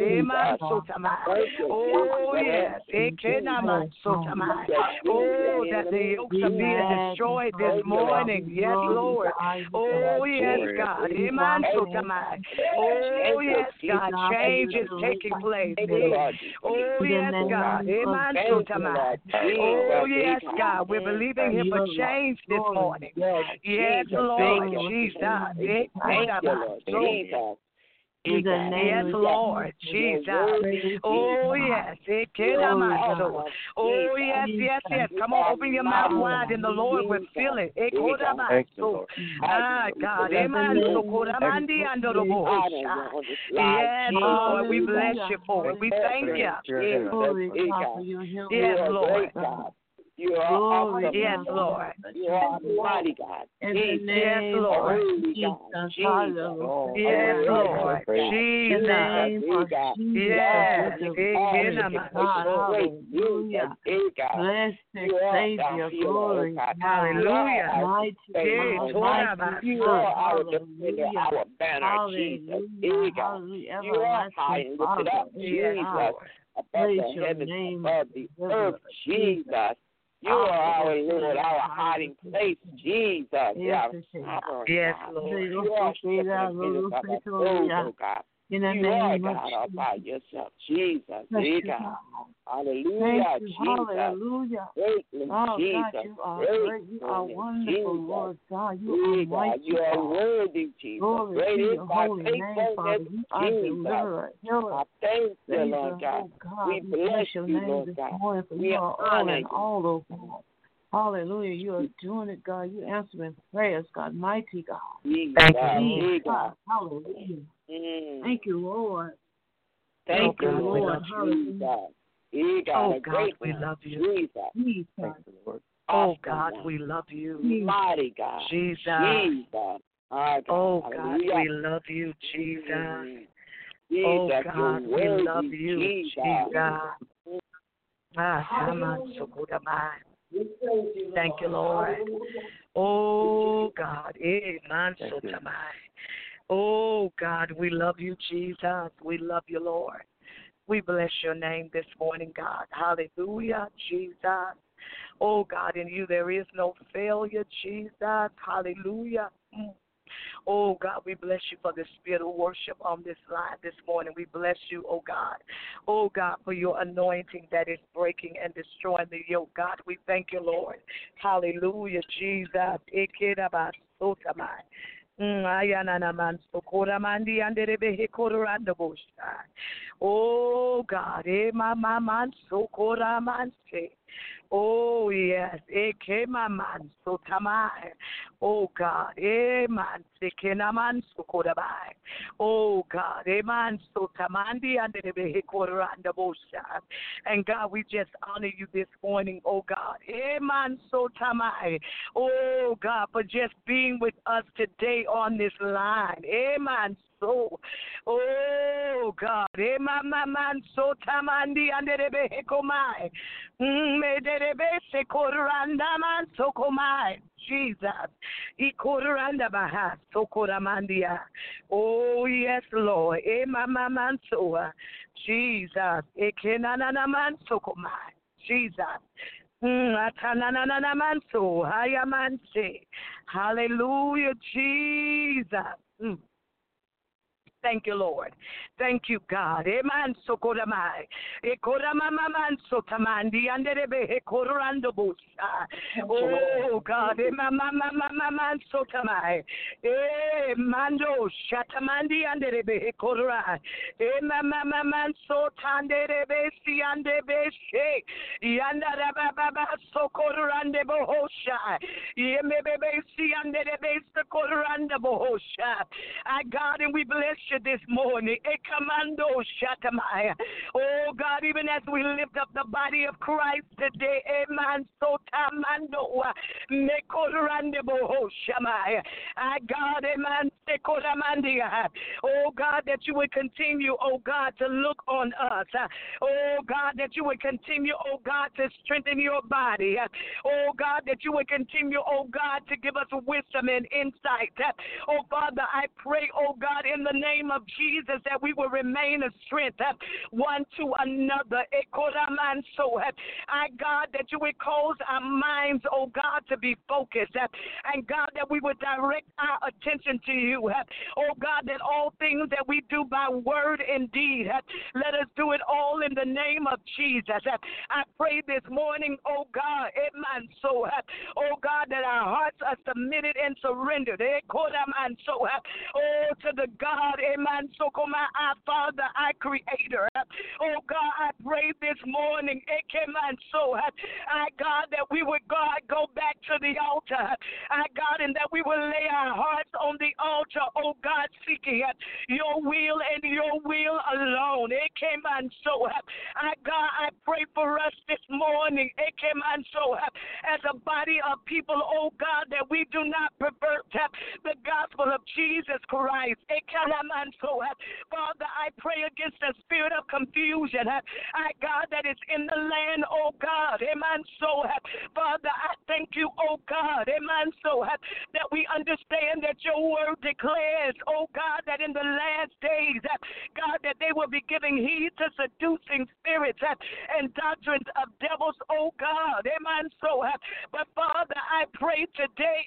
Oh, yes. Oh, that the yokes are being destroyed this morning. Yes, Lord. Oh, yes, God. Oh, yes, God. Change is taking place. Oh, yes, God. Oh, yes, God. We're believing him for change this morning. Yes, Lord. Jesus. Yes, Lord, Jesus. Oh, yes. Oh, yes. Come on, open your mouth wide and the Lord will fill it. Ah, God. Yes, Lord, we bless you for it. We thank you. Yes, Lord. You are awesome. Yes, Lord. You are mighty God. Yes, Lord. Jesus. Yes, Lord. Jesus. Yes. Hallelujah. Blessed Savior. Glory. Hallelujah. You are our defender, our banner, Jesus. You are high and lifted up, Jesus. Above the heavens, above the earth, Jesus. You are our Lord, our hiding place, Jesus. Yes, Lord. You are God. You are God all by yourself, Jesus. Hallelujah, Jesus. Hallelujah. Oh, Jesus. God, you are great. You are wonderful, Lord God. You are mighty. You are worthy, Jesus. Glory to your holy name, Father. You are deliverer, healer. I thank you, Lord God. We bless your you, name Lord this God. morning, for you are all in all, oh God. Hallelujah. You are doing it, God. You answering prayers, God. Mighty God. Thank you, God. Hallelujah. Thank you, Lord. Thank you, Lord. Oh, God, we love you. Jesus. Oh, God, we love you. Mighty God. Jesus. Oh, God, we love you, Jesus. Oh, God, we love you, Jesus. Thank you, Lord. Oh, God. Oh, God, we love you, Jesus. We love you, Lord. We bless your name this morning, God. Hallelujah, Jesus. Oh, God, in you there is no failure, Jesus. Hallelujah. Oh, God, we bless you for the spirit of worship on this line this morning. We bless you, oh, God. Oh, God, for your anointing that is breaking and destroying the yoke. God, we thank you, Lord. Hallelujah, Jesus. Oh, God. Oh, yes. Oh, God. Oh, God. And God, we just honor you this morning, oh, God. Oh, God, for just being with us today on this line. Amen. So, oh God, so tamandi anderebe hekomai, mederebe sekoranda man sokomai, Jesus, ikoranda baha sokoramandia. Oh yes, Lord, man soa, Jesus, ekenana man sokomai, Jesus. Hallelujah, Jesus. Thank you, Lord. Thank you, God. Eman sokoramai. Ekoramamaman sotamandi anderebe ekorando busa. Oh, God. Emamamamaman sotamai. Mando shatamandi anderebe ekorai. Emamamaman sotanderebe siandebe she. Yandarababa sokorande bohosha. Yemebebe siandebe sokorande bohosha. I God, and we bless you this morning. Ekamando shatamaya. Oh God, even as we lift up the body of Christ today, Eman sotamando mekorandebo shamaya. God, Eman sekoramandia. Oh God, that you would continue, oh God, to look on us. Oh God, that you would continue, oh God, to strengthen your body. Oh God, that you would continue, oh God, to give us wisdom and insight. Oh Father, I pray, oh God, in the name of Jesus, that we will remain a strength one to another. I, God, that you would cause our minds, oh God, to be focused. And God, that we would direct our attention to you. Oh God, that all things that we do by word and deed, let us do it all in the name of Jesus. I pray this morning, oh God, oh God, that our hearts are submitted and surrendered. Oh, to the God, our Father, our Creator. Oh God, I pray this morning, I God, that we would, God, go back to the altar. I God, and that we will lay our hearts on the altar, oh God, seeking your will and your will alone. I God, I pray for us this morning, as a body of people, oh God, that we do not pervert the gospel of Jesus Christ. Father, I pray against the spirit of confusion, I God, that is in the land, oh God. Father, I thank you, oh God, that we understand that your word declares, oh God, that in the last days, God, that they will be giving heed to seducing spirits and doctrines of devils, oh God. But Father, I pray today,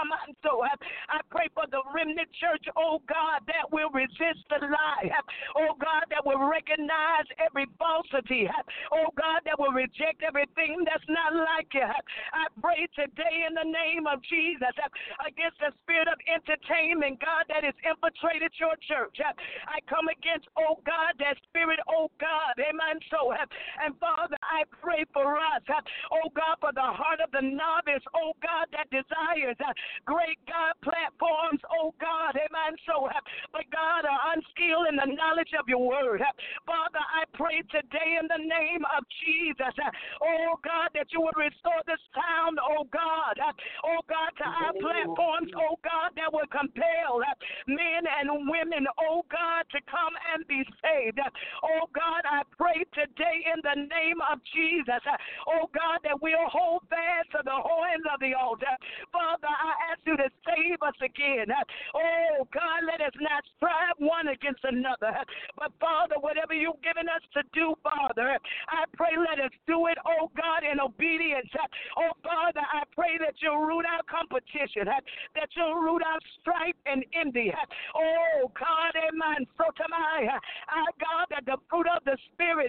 I pray for the remnant church, oh God, that will resist the lie, oh God, that will recognize every falsity, oh God, that will reject everything that's not like you. I pray today in the name of Jesus against the spirit of entertainment, God, that has infiltrated your church. I come against, oh God, that spirit, oh God, amen. And Father, I pray for us, oh God, for the heart of the novice, oh God, that desires great God platforms, oh God, amen. But God, are unskilled in the knowledge of your word. Father, I pray today in the name of Jesus, oh God, that you would restore the sound, oh God, to our platforms, oh God, that will compel men and women, oh God, to come and be saved. Oh God, I pray today in the name of Jesus, oh God, that we'll hold fast to the horns of the altar. Father, I ask you to save us again. Oh God, let us not strive one against another. But Father, whatever you've given us to do, Father, I pray let us do it, oh God, in obedience. Oh Father, I pray that you'll root out competition, that you'll root out strife and envy. Oh God, amen. So tonight, I God, that the fruit of the Spirit,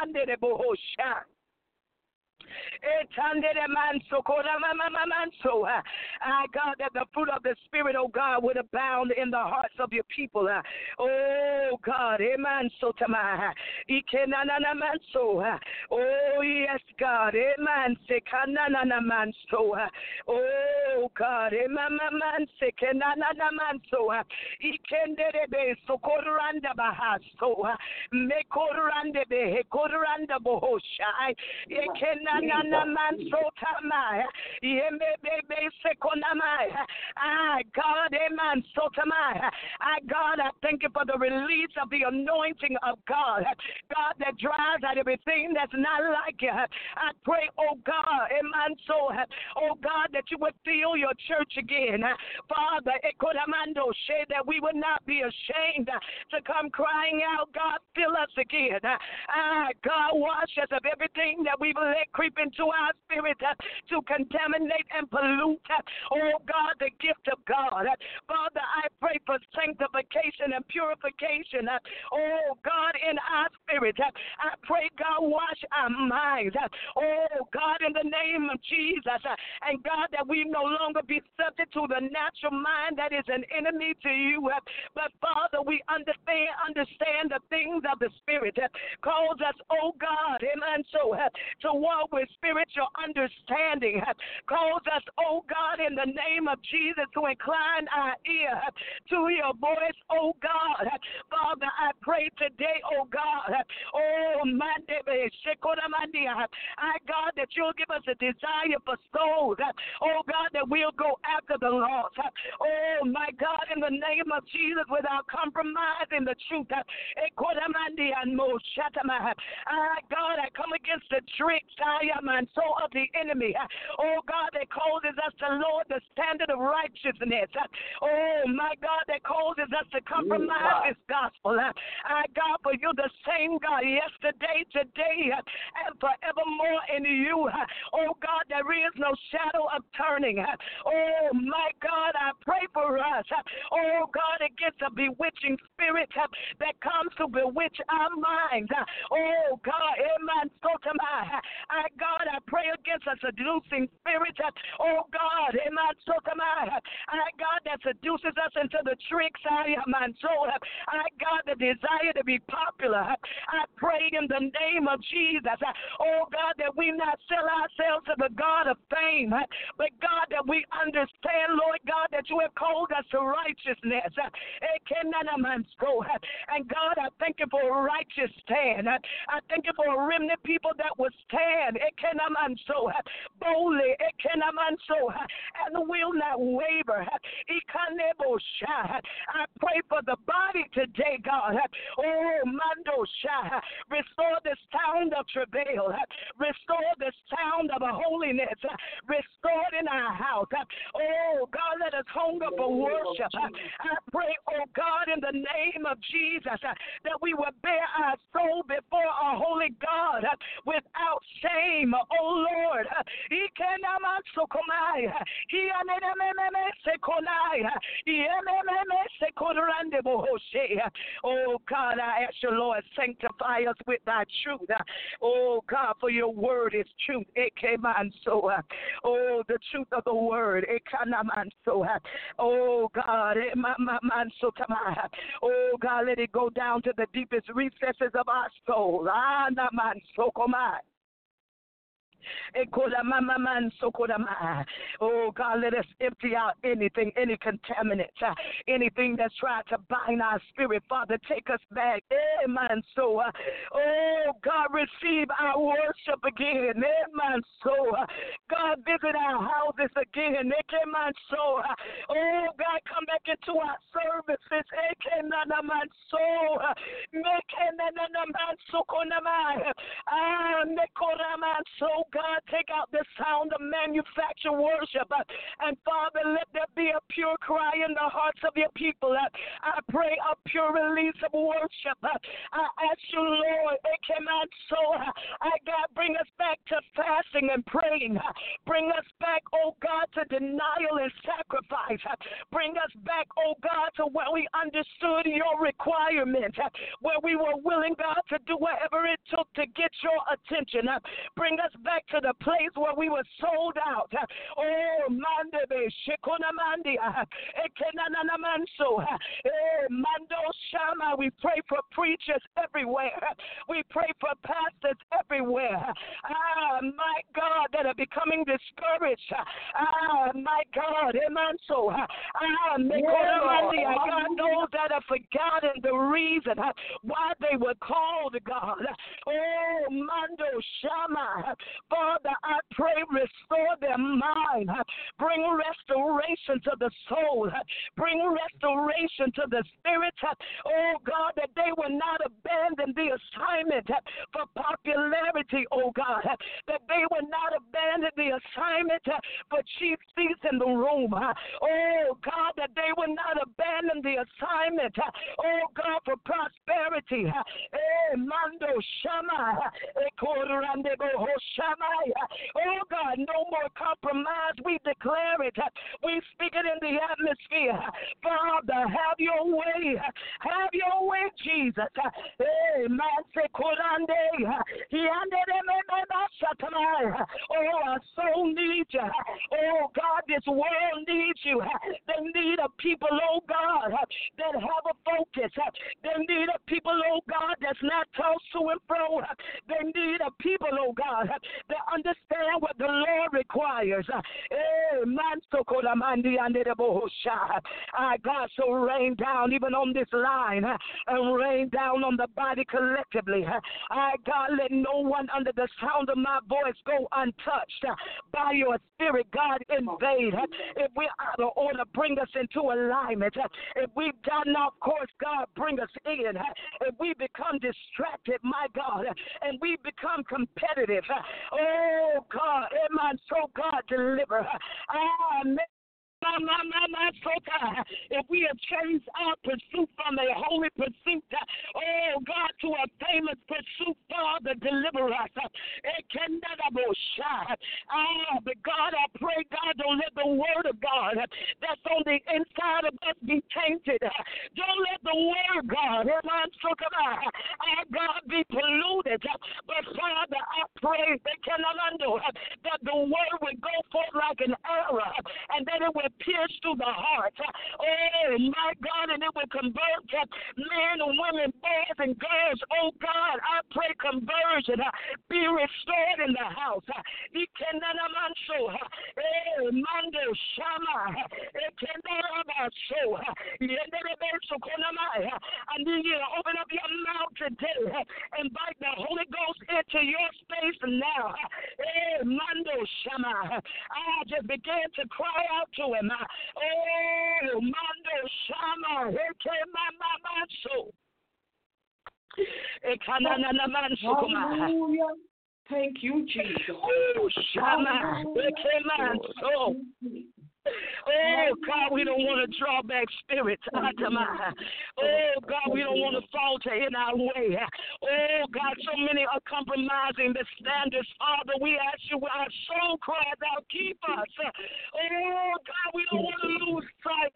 I God, that the fruit of the Spirit, oh God, would abound in the hearts of your people. Oh God, amen. So oh yes, God, amen. Oh God, amen. God, amen. God, I thank you for the release of the anointing of God. God, that drives out everything that's not like you. I pray, oh God, amen. Oh God, that you would fill your church again. Father, that we would not be ashamed to come crying out, God, fill us again. God, wash us of everything that we've let creep into our spirit to contaminate and pollute, oh God, the gift of God. Father, I pray for sanctification and purification, oh God, in our Spirit. I pray, God, wash our minds. Oh, God, in the name of Jesus. And, God, that we no longer be subject to the natural mind that is an enemy to you. But, Father, we understand the things of the Spirit. Cause us, oh, God, amen, so to walk with spiritual understanding. Cause us, oh, God, in the name of Jesus, to incline our ear to your voice, oh, God. Father, I pray today, oh, God, oh, God, that you'll give us a desire for souls. Oh, God, that we'll go after the lost. Oh, my God, in the name of Jesus, without compromising the truth. God, I come against the tricks, of the enemy. Oh, God, that causes us to lower the standard of righteousness. Oh, my God, that causes us to compromise this gospel. God, for you're the same God yesterday, today, and forevermore in you. Oh, God, there is no shadow of turning. Oh, my God, I pray for us. Oh, God, against a bewitching spirit that comes to bewitch our minds. Oh, God, amen. God, I pray against a seducing spirit. Oh, God, amen. God, that seduces us into the tricks. God, the desire to be popular. I pray in the name of Jesus. Oh, God, that we not sell ourselves to the God of fame, but God, that we understand, Lord God, that you have called us to righteousness. And God, I thank you for a righteous stand. I thank you for a remnant people that will stand boldly and will not waver. I pray for the body today, God. Oh, Mando Shah, restore the sound of travail. Restore the sound of holiness. Restore it in our house. Oh, God, let us hunger for worship. I pray, oh, God, in the name of Jesus, that we will bear our soul before our holy God without shame. Oh, Lord. Oh, God, I ask you, Lord, sanctify us with thy truth. Oh, God, for your word is truth. Oh, the truth of the word. Oh, God. Oh, God, let it go down to the deepest recesses of our soul. Oh, God, let us empty out anything, any contaminants, anything that's tried to bind our spirit. Father, take us back. Amen. So, oh, God, receive our worship again. Amen. So, God, visit our houses again. Amen. So, oh, God, come back into our services. Amen. So, so, God, take out the sound of manufactured worship. And, Father, let there be a pure cry in the hearts of your people. I pray a pure release of worship. I ask you, Lord, God, bring us back to fasting and praying. Bring us back, oh God, to denial and sacrifice. Bring us back, oh God, to where we understood your requirements, where we were willing, God, to do whatever it took to get your attention. Bring us back to the place where we were sold out. Oh, Mandebe, Shekona Mandia, Ekenanamanso, Mando Shama. We pray for preachers everywhere. We pray for pastors everywhere. My God, that are becoming discouraged. My God, Emanso. God, those that have forgotten the reason why they were called, God. Oh, Mando Shama. Father, I pray, restore their mind. Bring restoration to the soul. Bring restoration to the spirit. Oh, God, that they will not abandon the assignment for popularity, oh, God. That they will not abandon the assignment for chief seats in the room. Oh, God, that they will not abandon the assignment, oh, God, for prosperity. Mando Shama. Oh, God, no more compromise. We declare it. We speak it in the atmosphere. Father, have your way. Have your way, Jesus. Amen. Oh, our soul needs you. Oh, God, this world needs you. They need a people, oh, God, that have a focus. They need a people, oh, God, that's not tossed to and fro. They need a people, oh, God, that understand what the Lord requires. God, so rain down even on this line and rain down on the body collectively. God, let no one under the sound of my voice go untouched by your spirit. God, invade. If we're out of order, bring us into alignment. If we've gotten off course, God, bring us in. If we become distracted, my God, and we become competitive, oh God, so God, deliver. Amen. If we have changed our pursuit from a holy pursuit, oh God, to a famous pursuit, Father, deliver us. But God, I pray, God, don't let the word of God that's on the inside of us be tainted. Don't let the word, God, our God, be polluted. But Father, I pray that the word would go forth like an arrow, and that it would pierce through the heart. Oh, my God, and it would convert men and women, boys and girls. Oh, God, I pray conversion be restored in the house. I need you to open up your mouth today. Invite the Holy Ghost into your space now. Mando Shama. I just began to cry out to him. Oh, Mando Shama. Hallelujah. Thank you, Jesus. Oh, Shama. Oh, God, we don't want to draw back spirits. Oh, God, we don't want to falter in our way. Oh, God, so many are compromising the standards. Father, we ask you, our soul cries out, keep us. Oh, God, we don't want to lose sight.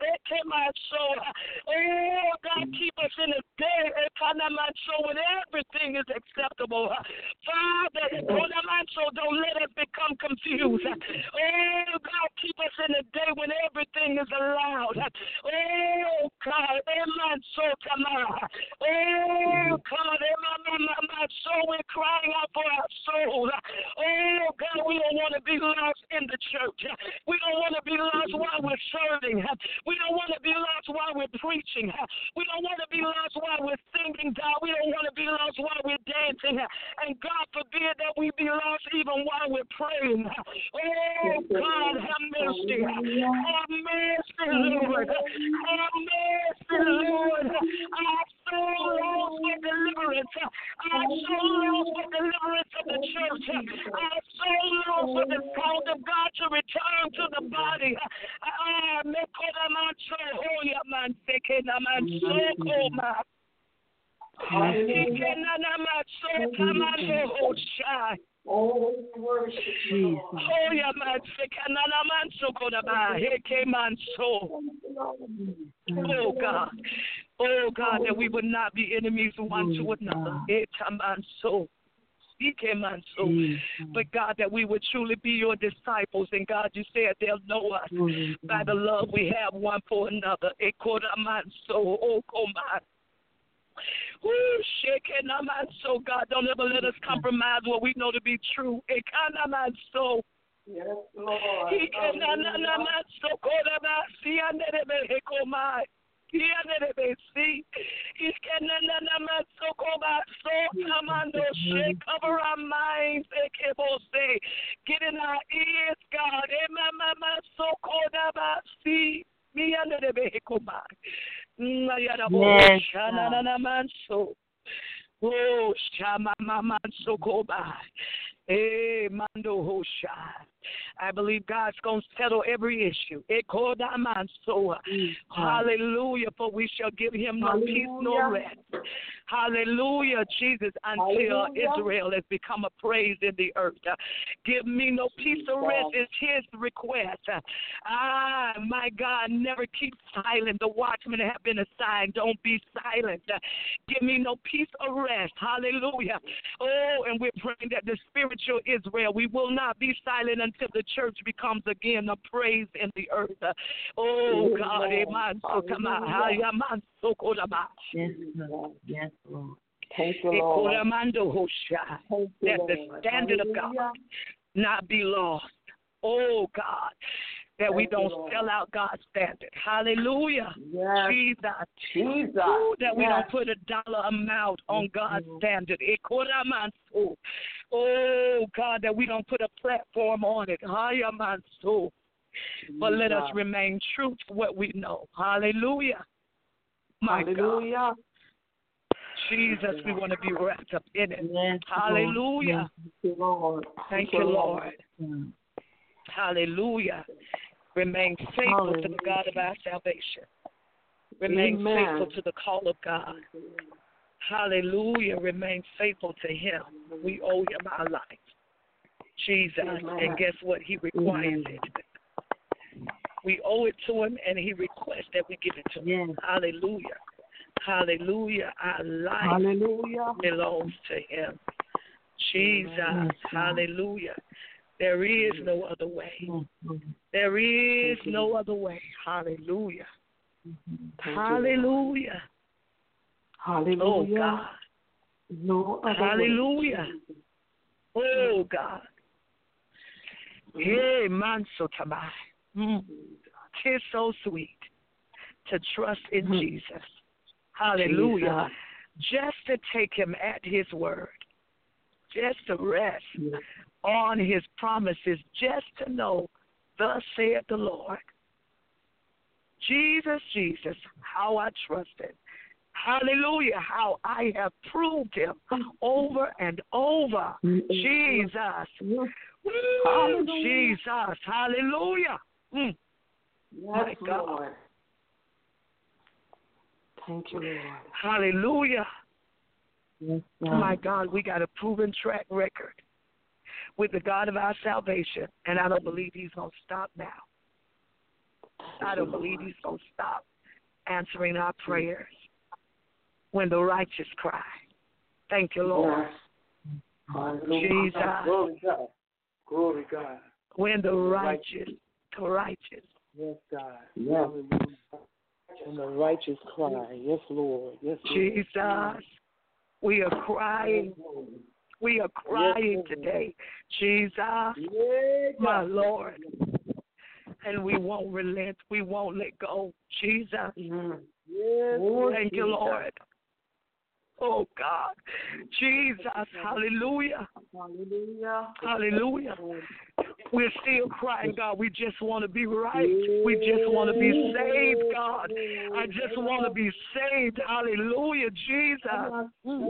Oh, God, keep us in a day when everything is acceptable. Father, don't let us become confused. Oh, God, keep us in a day when everything is allowed. Oh, God, amen. So come on. Oh, God, my soul, we're crying out for our soul. Oh, God, we don't want to be lost in the church. We don't want to be lost while we're serving. We don't want to be lost while we're preaching. We don't want to be lost while we're singing, God. We don't want to be lost while we're dancing. And God forbid that we be lost even while we're praying. Oh, God, have mercy. Have mercy, Lord. Have mercy, Lord. Our soul longs for deliverance. Our soul longs for deliverance of the church. Our soul longs for the sound of God to return to the body. Oh, worship you, Lord. Oh, God. Oh, God, that we would not be enemies one to another. But God, that we would truly be your disciples. And God, you said they'll know us by the love we have one for another. So God, don't ever let us compromise what we know to be true. Yes, Lord. Cover our minds. Get in our ears, God. Oh, Shama Mama Sokoba. Mando Hosha. I believe God's going to settle every issue. Hallelujah, for we shall give him no peace nor rest. Hallelujah, Jesus, until Israel has become a praise in the earth. Give me no peace or rest is his request. My God, never keep silent. The watchmen have been assigned. Don't be silent. Give me no peace or rest. Hallelujah. Oh, and we're praying that the spiritual Israel, we will not be silent until the church becomes again a praise in the earth. Oh, God. Yes, Lord. Thank you, Lord. That the standard of God not be lost. Oh, God. That we don't sell out God's standard. Hallelujah. Yes. Jesus. Ooh, that we don't put a dollar amount on God's standard. Oh, God, that we don't put a platform on it. But let us remain true to what we know. Hallelujah. My God. Jesus, we want to be wrapped up in it. Yes, hallelujah. Yes, Lord. Thank you, Lord. Hallelujah. Remain faithful to the God of our salvation. Remain faithful to the call of God. Hallelujah. Remain faithful to him. We owe him our life. Jesus. And guess what? He requires it. We owe it to him, and he requests that we give it to him. Hallelujah. Hallelujah. Our life belongs to him. Jesus. Hallelujah. There is no other way. There is no other way. Hallelujah. Hallelujah. Hallelujah. Oh, God. No other hallelujah. Way. Oh, God. Hey, man, so tamai. Tis so sweet to trust in Jesus. Hallelujah. Just to take him at his word. Just to rest on his promises. Just to know, thus saith the Lord. Jesus, Jesus, how I trusted. Hallelujah, how I have proved him over and over. Jesus. Woo, Jesus. Hallelujah. Yes, my God. Lord. Thank you, Lord. Hallelujah. Yes, my God, we got a proven track record with the God of our salvation, and I don't believe he's going to stop now. I don't believe he's going to stop answering our prayers when the righteous cry. Thank you, Lord. Jesus. Glory God. Glory God. When the righteous. Yes, God. Yes. When the righteous cry. Yes, Lord. Yes, Lord. Jesus. We are crying. We are crying today. Jesus. My Lord. And we won't relent. We won't let go. Jesus. Thank you, Lord. Oh, God. Jesus. Hallelujah. Hallelujah. We're still crying, God. We just want to be right. We just want to be saved, God. I just want to be saved. Hallelujah, Jesus.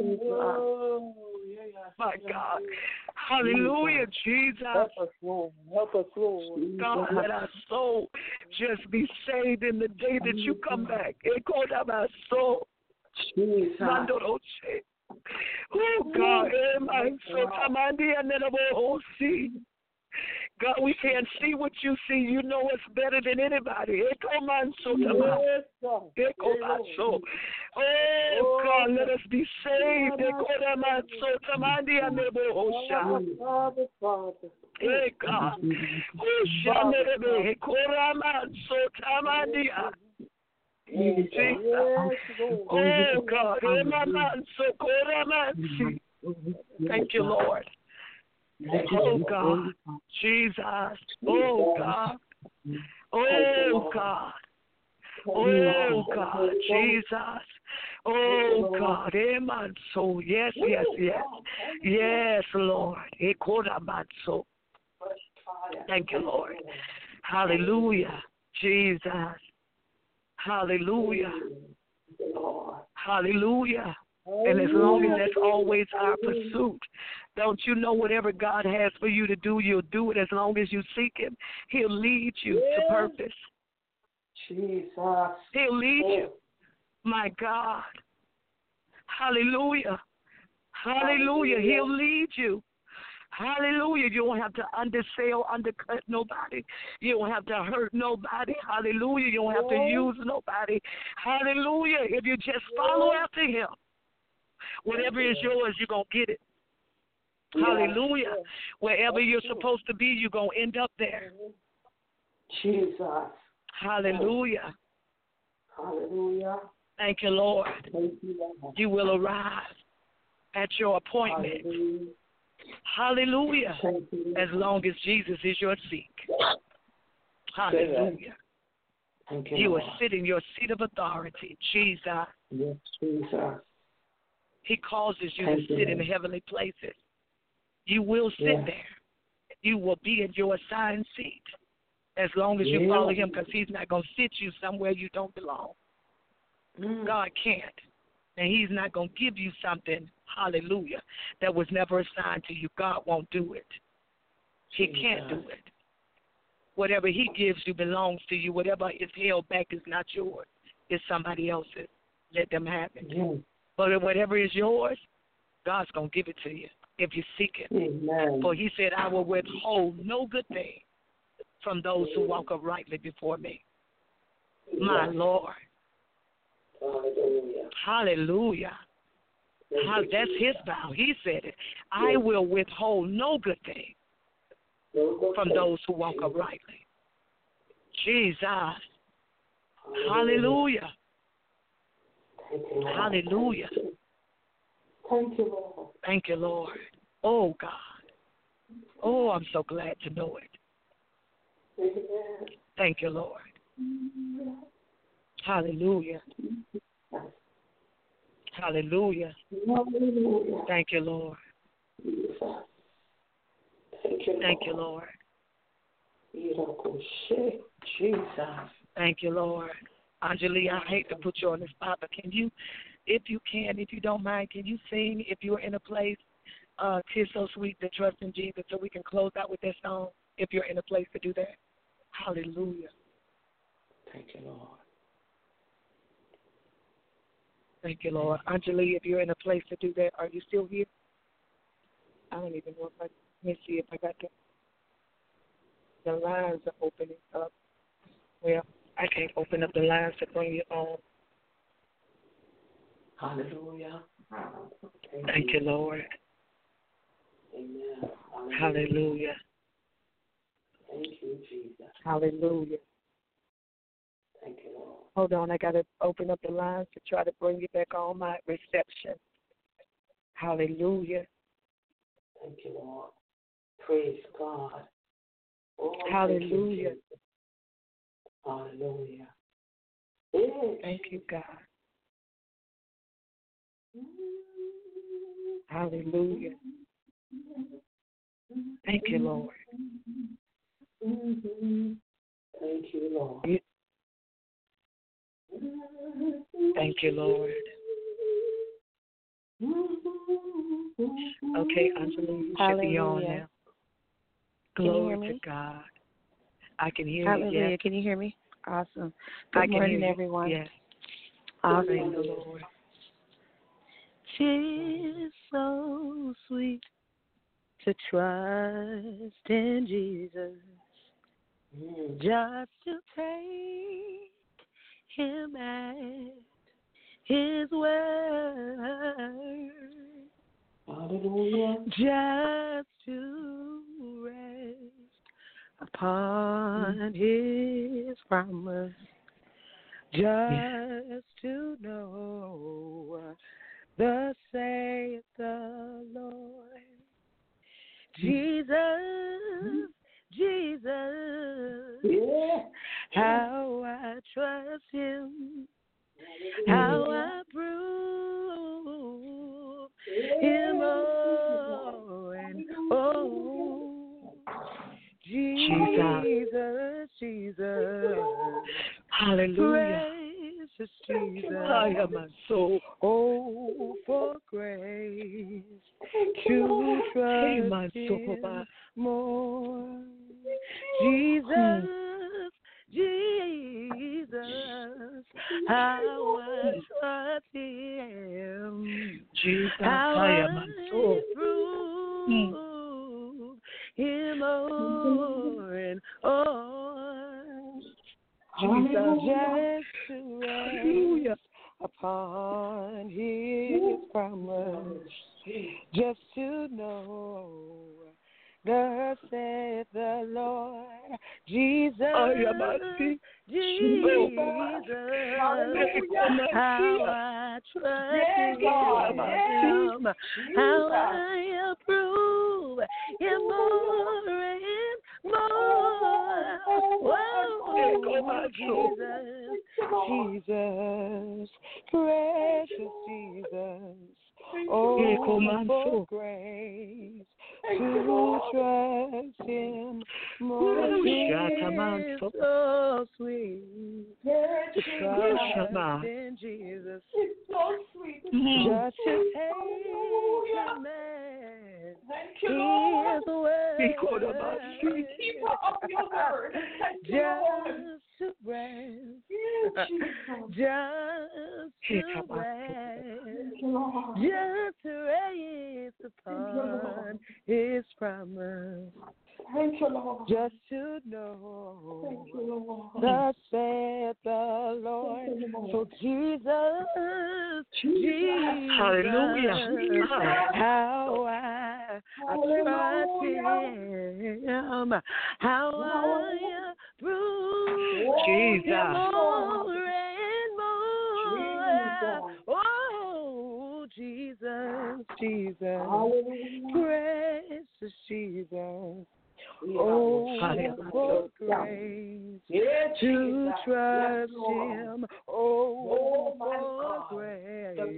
My God. Hallelujah, Jesus. Help us, Lord. God, let our soul just be saved in the day that you come back. Our soul. Jesus. Oh, God. God, we can't see what you see. You know us better than anybody. Oh, God, let us be saved. Hey, God. Oh, God. Thank you, Lord. Oh, God. Jesus. Oh, God. Oh, God. Oh, God. Jesus. Oh, God. Amen. So, yes. Yes, Lord. Thank you, Lord. Hallelujah. Jesus. Hallelujah. Hallelujah. And as long as that's always our pursuit, don't you know whatever God has for you to do, you'll do it. As long as you seek him, he'll lead you to purpose. Jesus. He'll lead you. My God. Hallelujah. Hallelujah. He'll lead you. Hallelujah. You won't have to undersell, undercut nobody. You won't have to hurt nobody. Hallelujah. You won't have to use nobody. Hallelujah. If you just follow after him, whatever is yours, you're going to get it. Hallelujah. Wherever you're supposed to be, you're going to end up there. Jesus. Hallelujah. Hallelujah. Thank you, Lord. Thank you, Lord. You will arrive at your appointment. Hallelujah. As long as Jesus is your seat. Hallelujah. You will sit in your seat of authority. Jesus. Yes, Jesus. He causes you to sit in heavenly places. You will sit there. You will be in your assigned seat as long as you follow him, because he's not going to sit you somewhere you don't belong. God can't. And he's not going to give you something, hallelujah, that was never assigned to you. God won't do it. He can't do it. Whatever he gives you belongs to you. Whatever is held back is not yours. It's somebody else's. Let them have it. But whatever is yours, God's going to give it to you if you seek it. Amen. For he said, I will withhold no good thing from those who walk uprightly before me. My Lord. Hallelujah. That's his vow. He said it. I will withhold no good thing from those who walk uprightly. Jesus. Hallelujah. Hallelujah. Thank you, Lord. Thank you, Lord. Oh, God. Oh, I'm so glad to know it. Thank you, Lord. Hallelujah. Hallelujah. Thank you, Lord. Thank you, Lord. Jesus. Thank you, Lord. Anjali, I hate to put you on the spot, but can you, if you don't mind, can you sing if you're in a place, 'Tis So Sweet to Trust in Jesus, so we can close out with that song if you're in a place to do that? Hallelujah. Thank you, Lord. Thank you, Lord. Anjali, if you're in a place to do that, are you still here? I don't even know if let me see if I got the lines are opening up. Well, I can't open up the lines to bring you on. Hallelujah. Thank you, Lord. Amen. Hallelujah. Thank you, Jesus. Hallelujah. Thank you, Lord. Hold on, I got to open up the lines to try to bring you back on my reception. Hallelujah. Thank you, Lord. Praise God. Oh, hallelujah. Hallelujah. Thank you, God. Hallelujah. Thank you, Lord. Thank you, Lord. Thank you, Lord. Okay, Anjali, you should be on now. Glory to God. I can hear Hallelujah. you. Yes. Can you hear me? Awesome. Good morning, everyone. Yes. Awesome. Praise the Lord. 'Tis so sweet to trust in Jesus, just to take him at his word. Hallelujah. Just to rest upon his promise, just to know thus saith the Lord. Jesus, Jesus, how I trust him, how I prove him, oh, and oh, Jesus, Jesus, hallelujah. precious Jesus, I am my soul. oh, for to trust Him more. Jesus, Jesus, how I trust Him. Jesus, how I prove Him more and on. Jesus, just to rest upon His promise, just to know, thus saith the Lord, Jesus, Jesus, how I trust Him, how I approve Him more and more. Whoa, Jesus, Jesus, precious Jesus. Oh, for grace to trust Him more. It's so sweet to trust in Jesus. Just to take command His word. Just to rest. Just to rest. Just to raise upon His promise. Thank you, Lord. Just to know. Thank you, Lord. Thus saith the Lord. So Jesus, Jesus, hallelujah. How I trust Him, how I prove Jesus. Him more and more. Oh, Jesus, Jesus, precious Jesus. Oh, for grace to trust Him. Oh, for grace to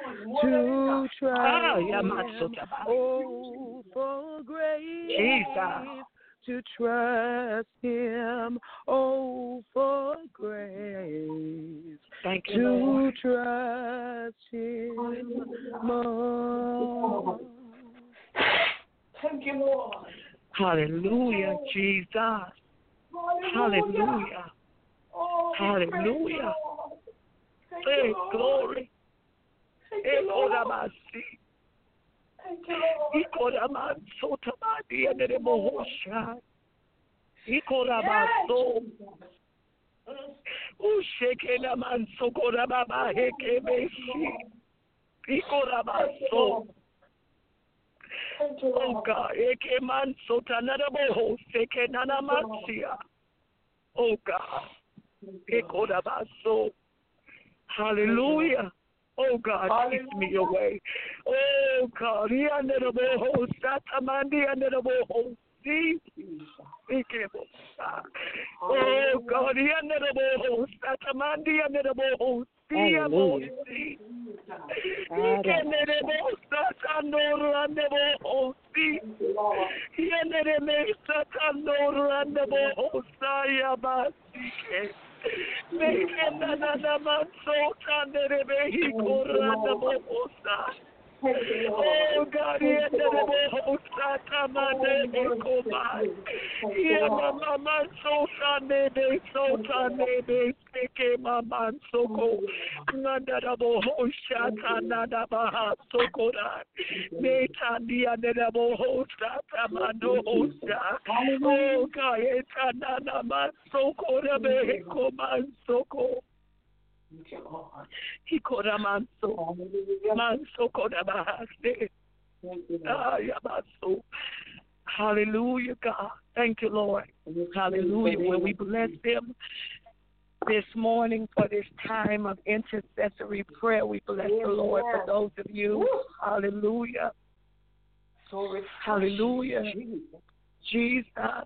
trust Him. Oh, for grace to trust Him. Oh, for grace to trust Him more. Thank you, Lord. Hallelujah, Jesus. Hallelujah. Hallelujah. Hey, glory. Hey, Lord, I see. He called a man so to my dear Mohosha. He called a man so. Who shaking a man so good about my head? He called a man so. Oh God, Eke man so tanadabo seke nanamansia. Oh God, Ekodabaso. Hallelujah. Oh God, teach me your way. Oh God, Yanabo Satamandi Yanabo see. Oh God, Yanabo Satamandi Yanabo see. He can never Satanor and the see. Yanebe Satanor and the Sayabasi. Make another man so tender, he could run the bosa. Oh God, he had the Satamande Ekoma. Yamama so tande, so tande, Seke Maman Soko. Nandabo Hoshata Nadabaha Sokora. Netandia Nedabo Hosatamando Hosa. Oh God, Etanana Man Sokora Bekoman Soko. He called a man so. Man so called a man. Hallelujah, God. Thank you, Lord. Hallelujah. When we bless Him this morning for this time of intercessory prayer, we bless the Lord for those of you. Hallelujah. Hallelujah. Jesus.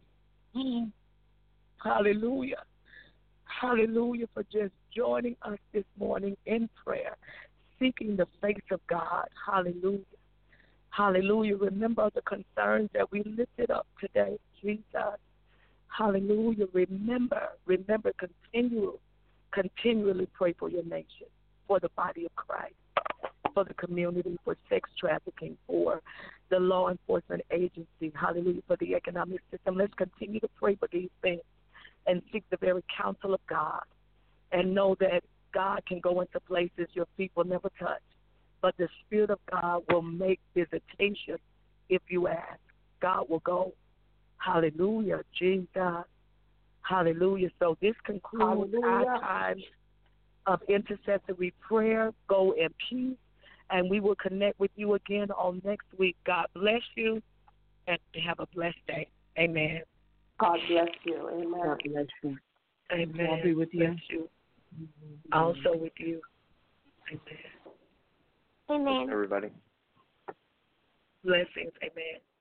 Hallelujah. Hallelujah for just joining us this morning in prayer, seeking the face of God. Hallelujah. Hallelujah. Remember the concerns that we lifted up today, Jesus. Hallelujah. Remember, continually pray for your nation, for the body of Christ. for the community, for sex trafficking, for the law enforcement agency, hallelujah, for the economic system. Let's continue to pray for these things and seek the very counsel of God and know that God can go into places your feet will never touch. But the Spirit of God will make visitation if you ask. God will go. Hallelujah, Jesus. Hallelujah. So this concludes our time of intercessory prayer. Go in peace, and we will connect with you again on next week. God bless you, and have a blessed day. Amen. God bless you. Amen. God bless you. Amen. I'll be with you. Bless you. Also with you. Amen. Amen. Everybody. Blessings. Amen.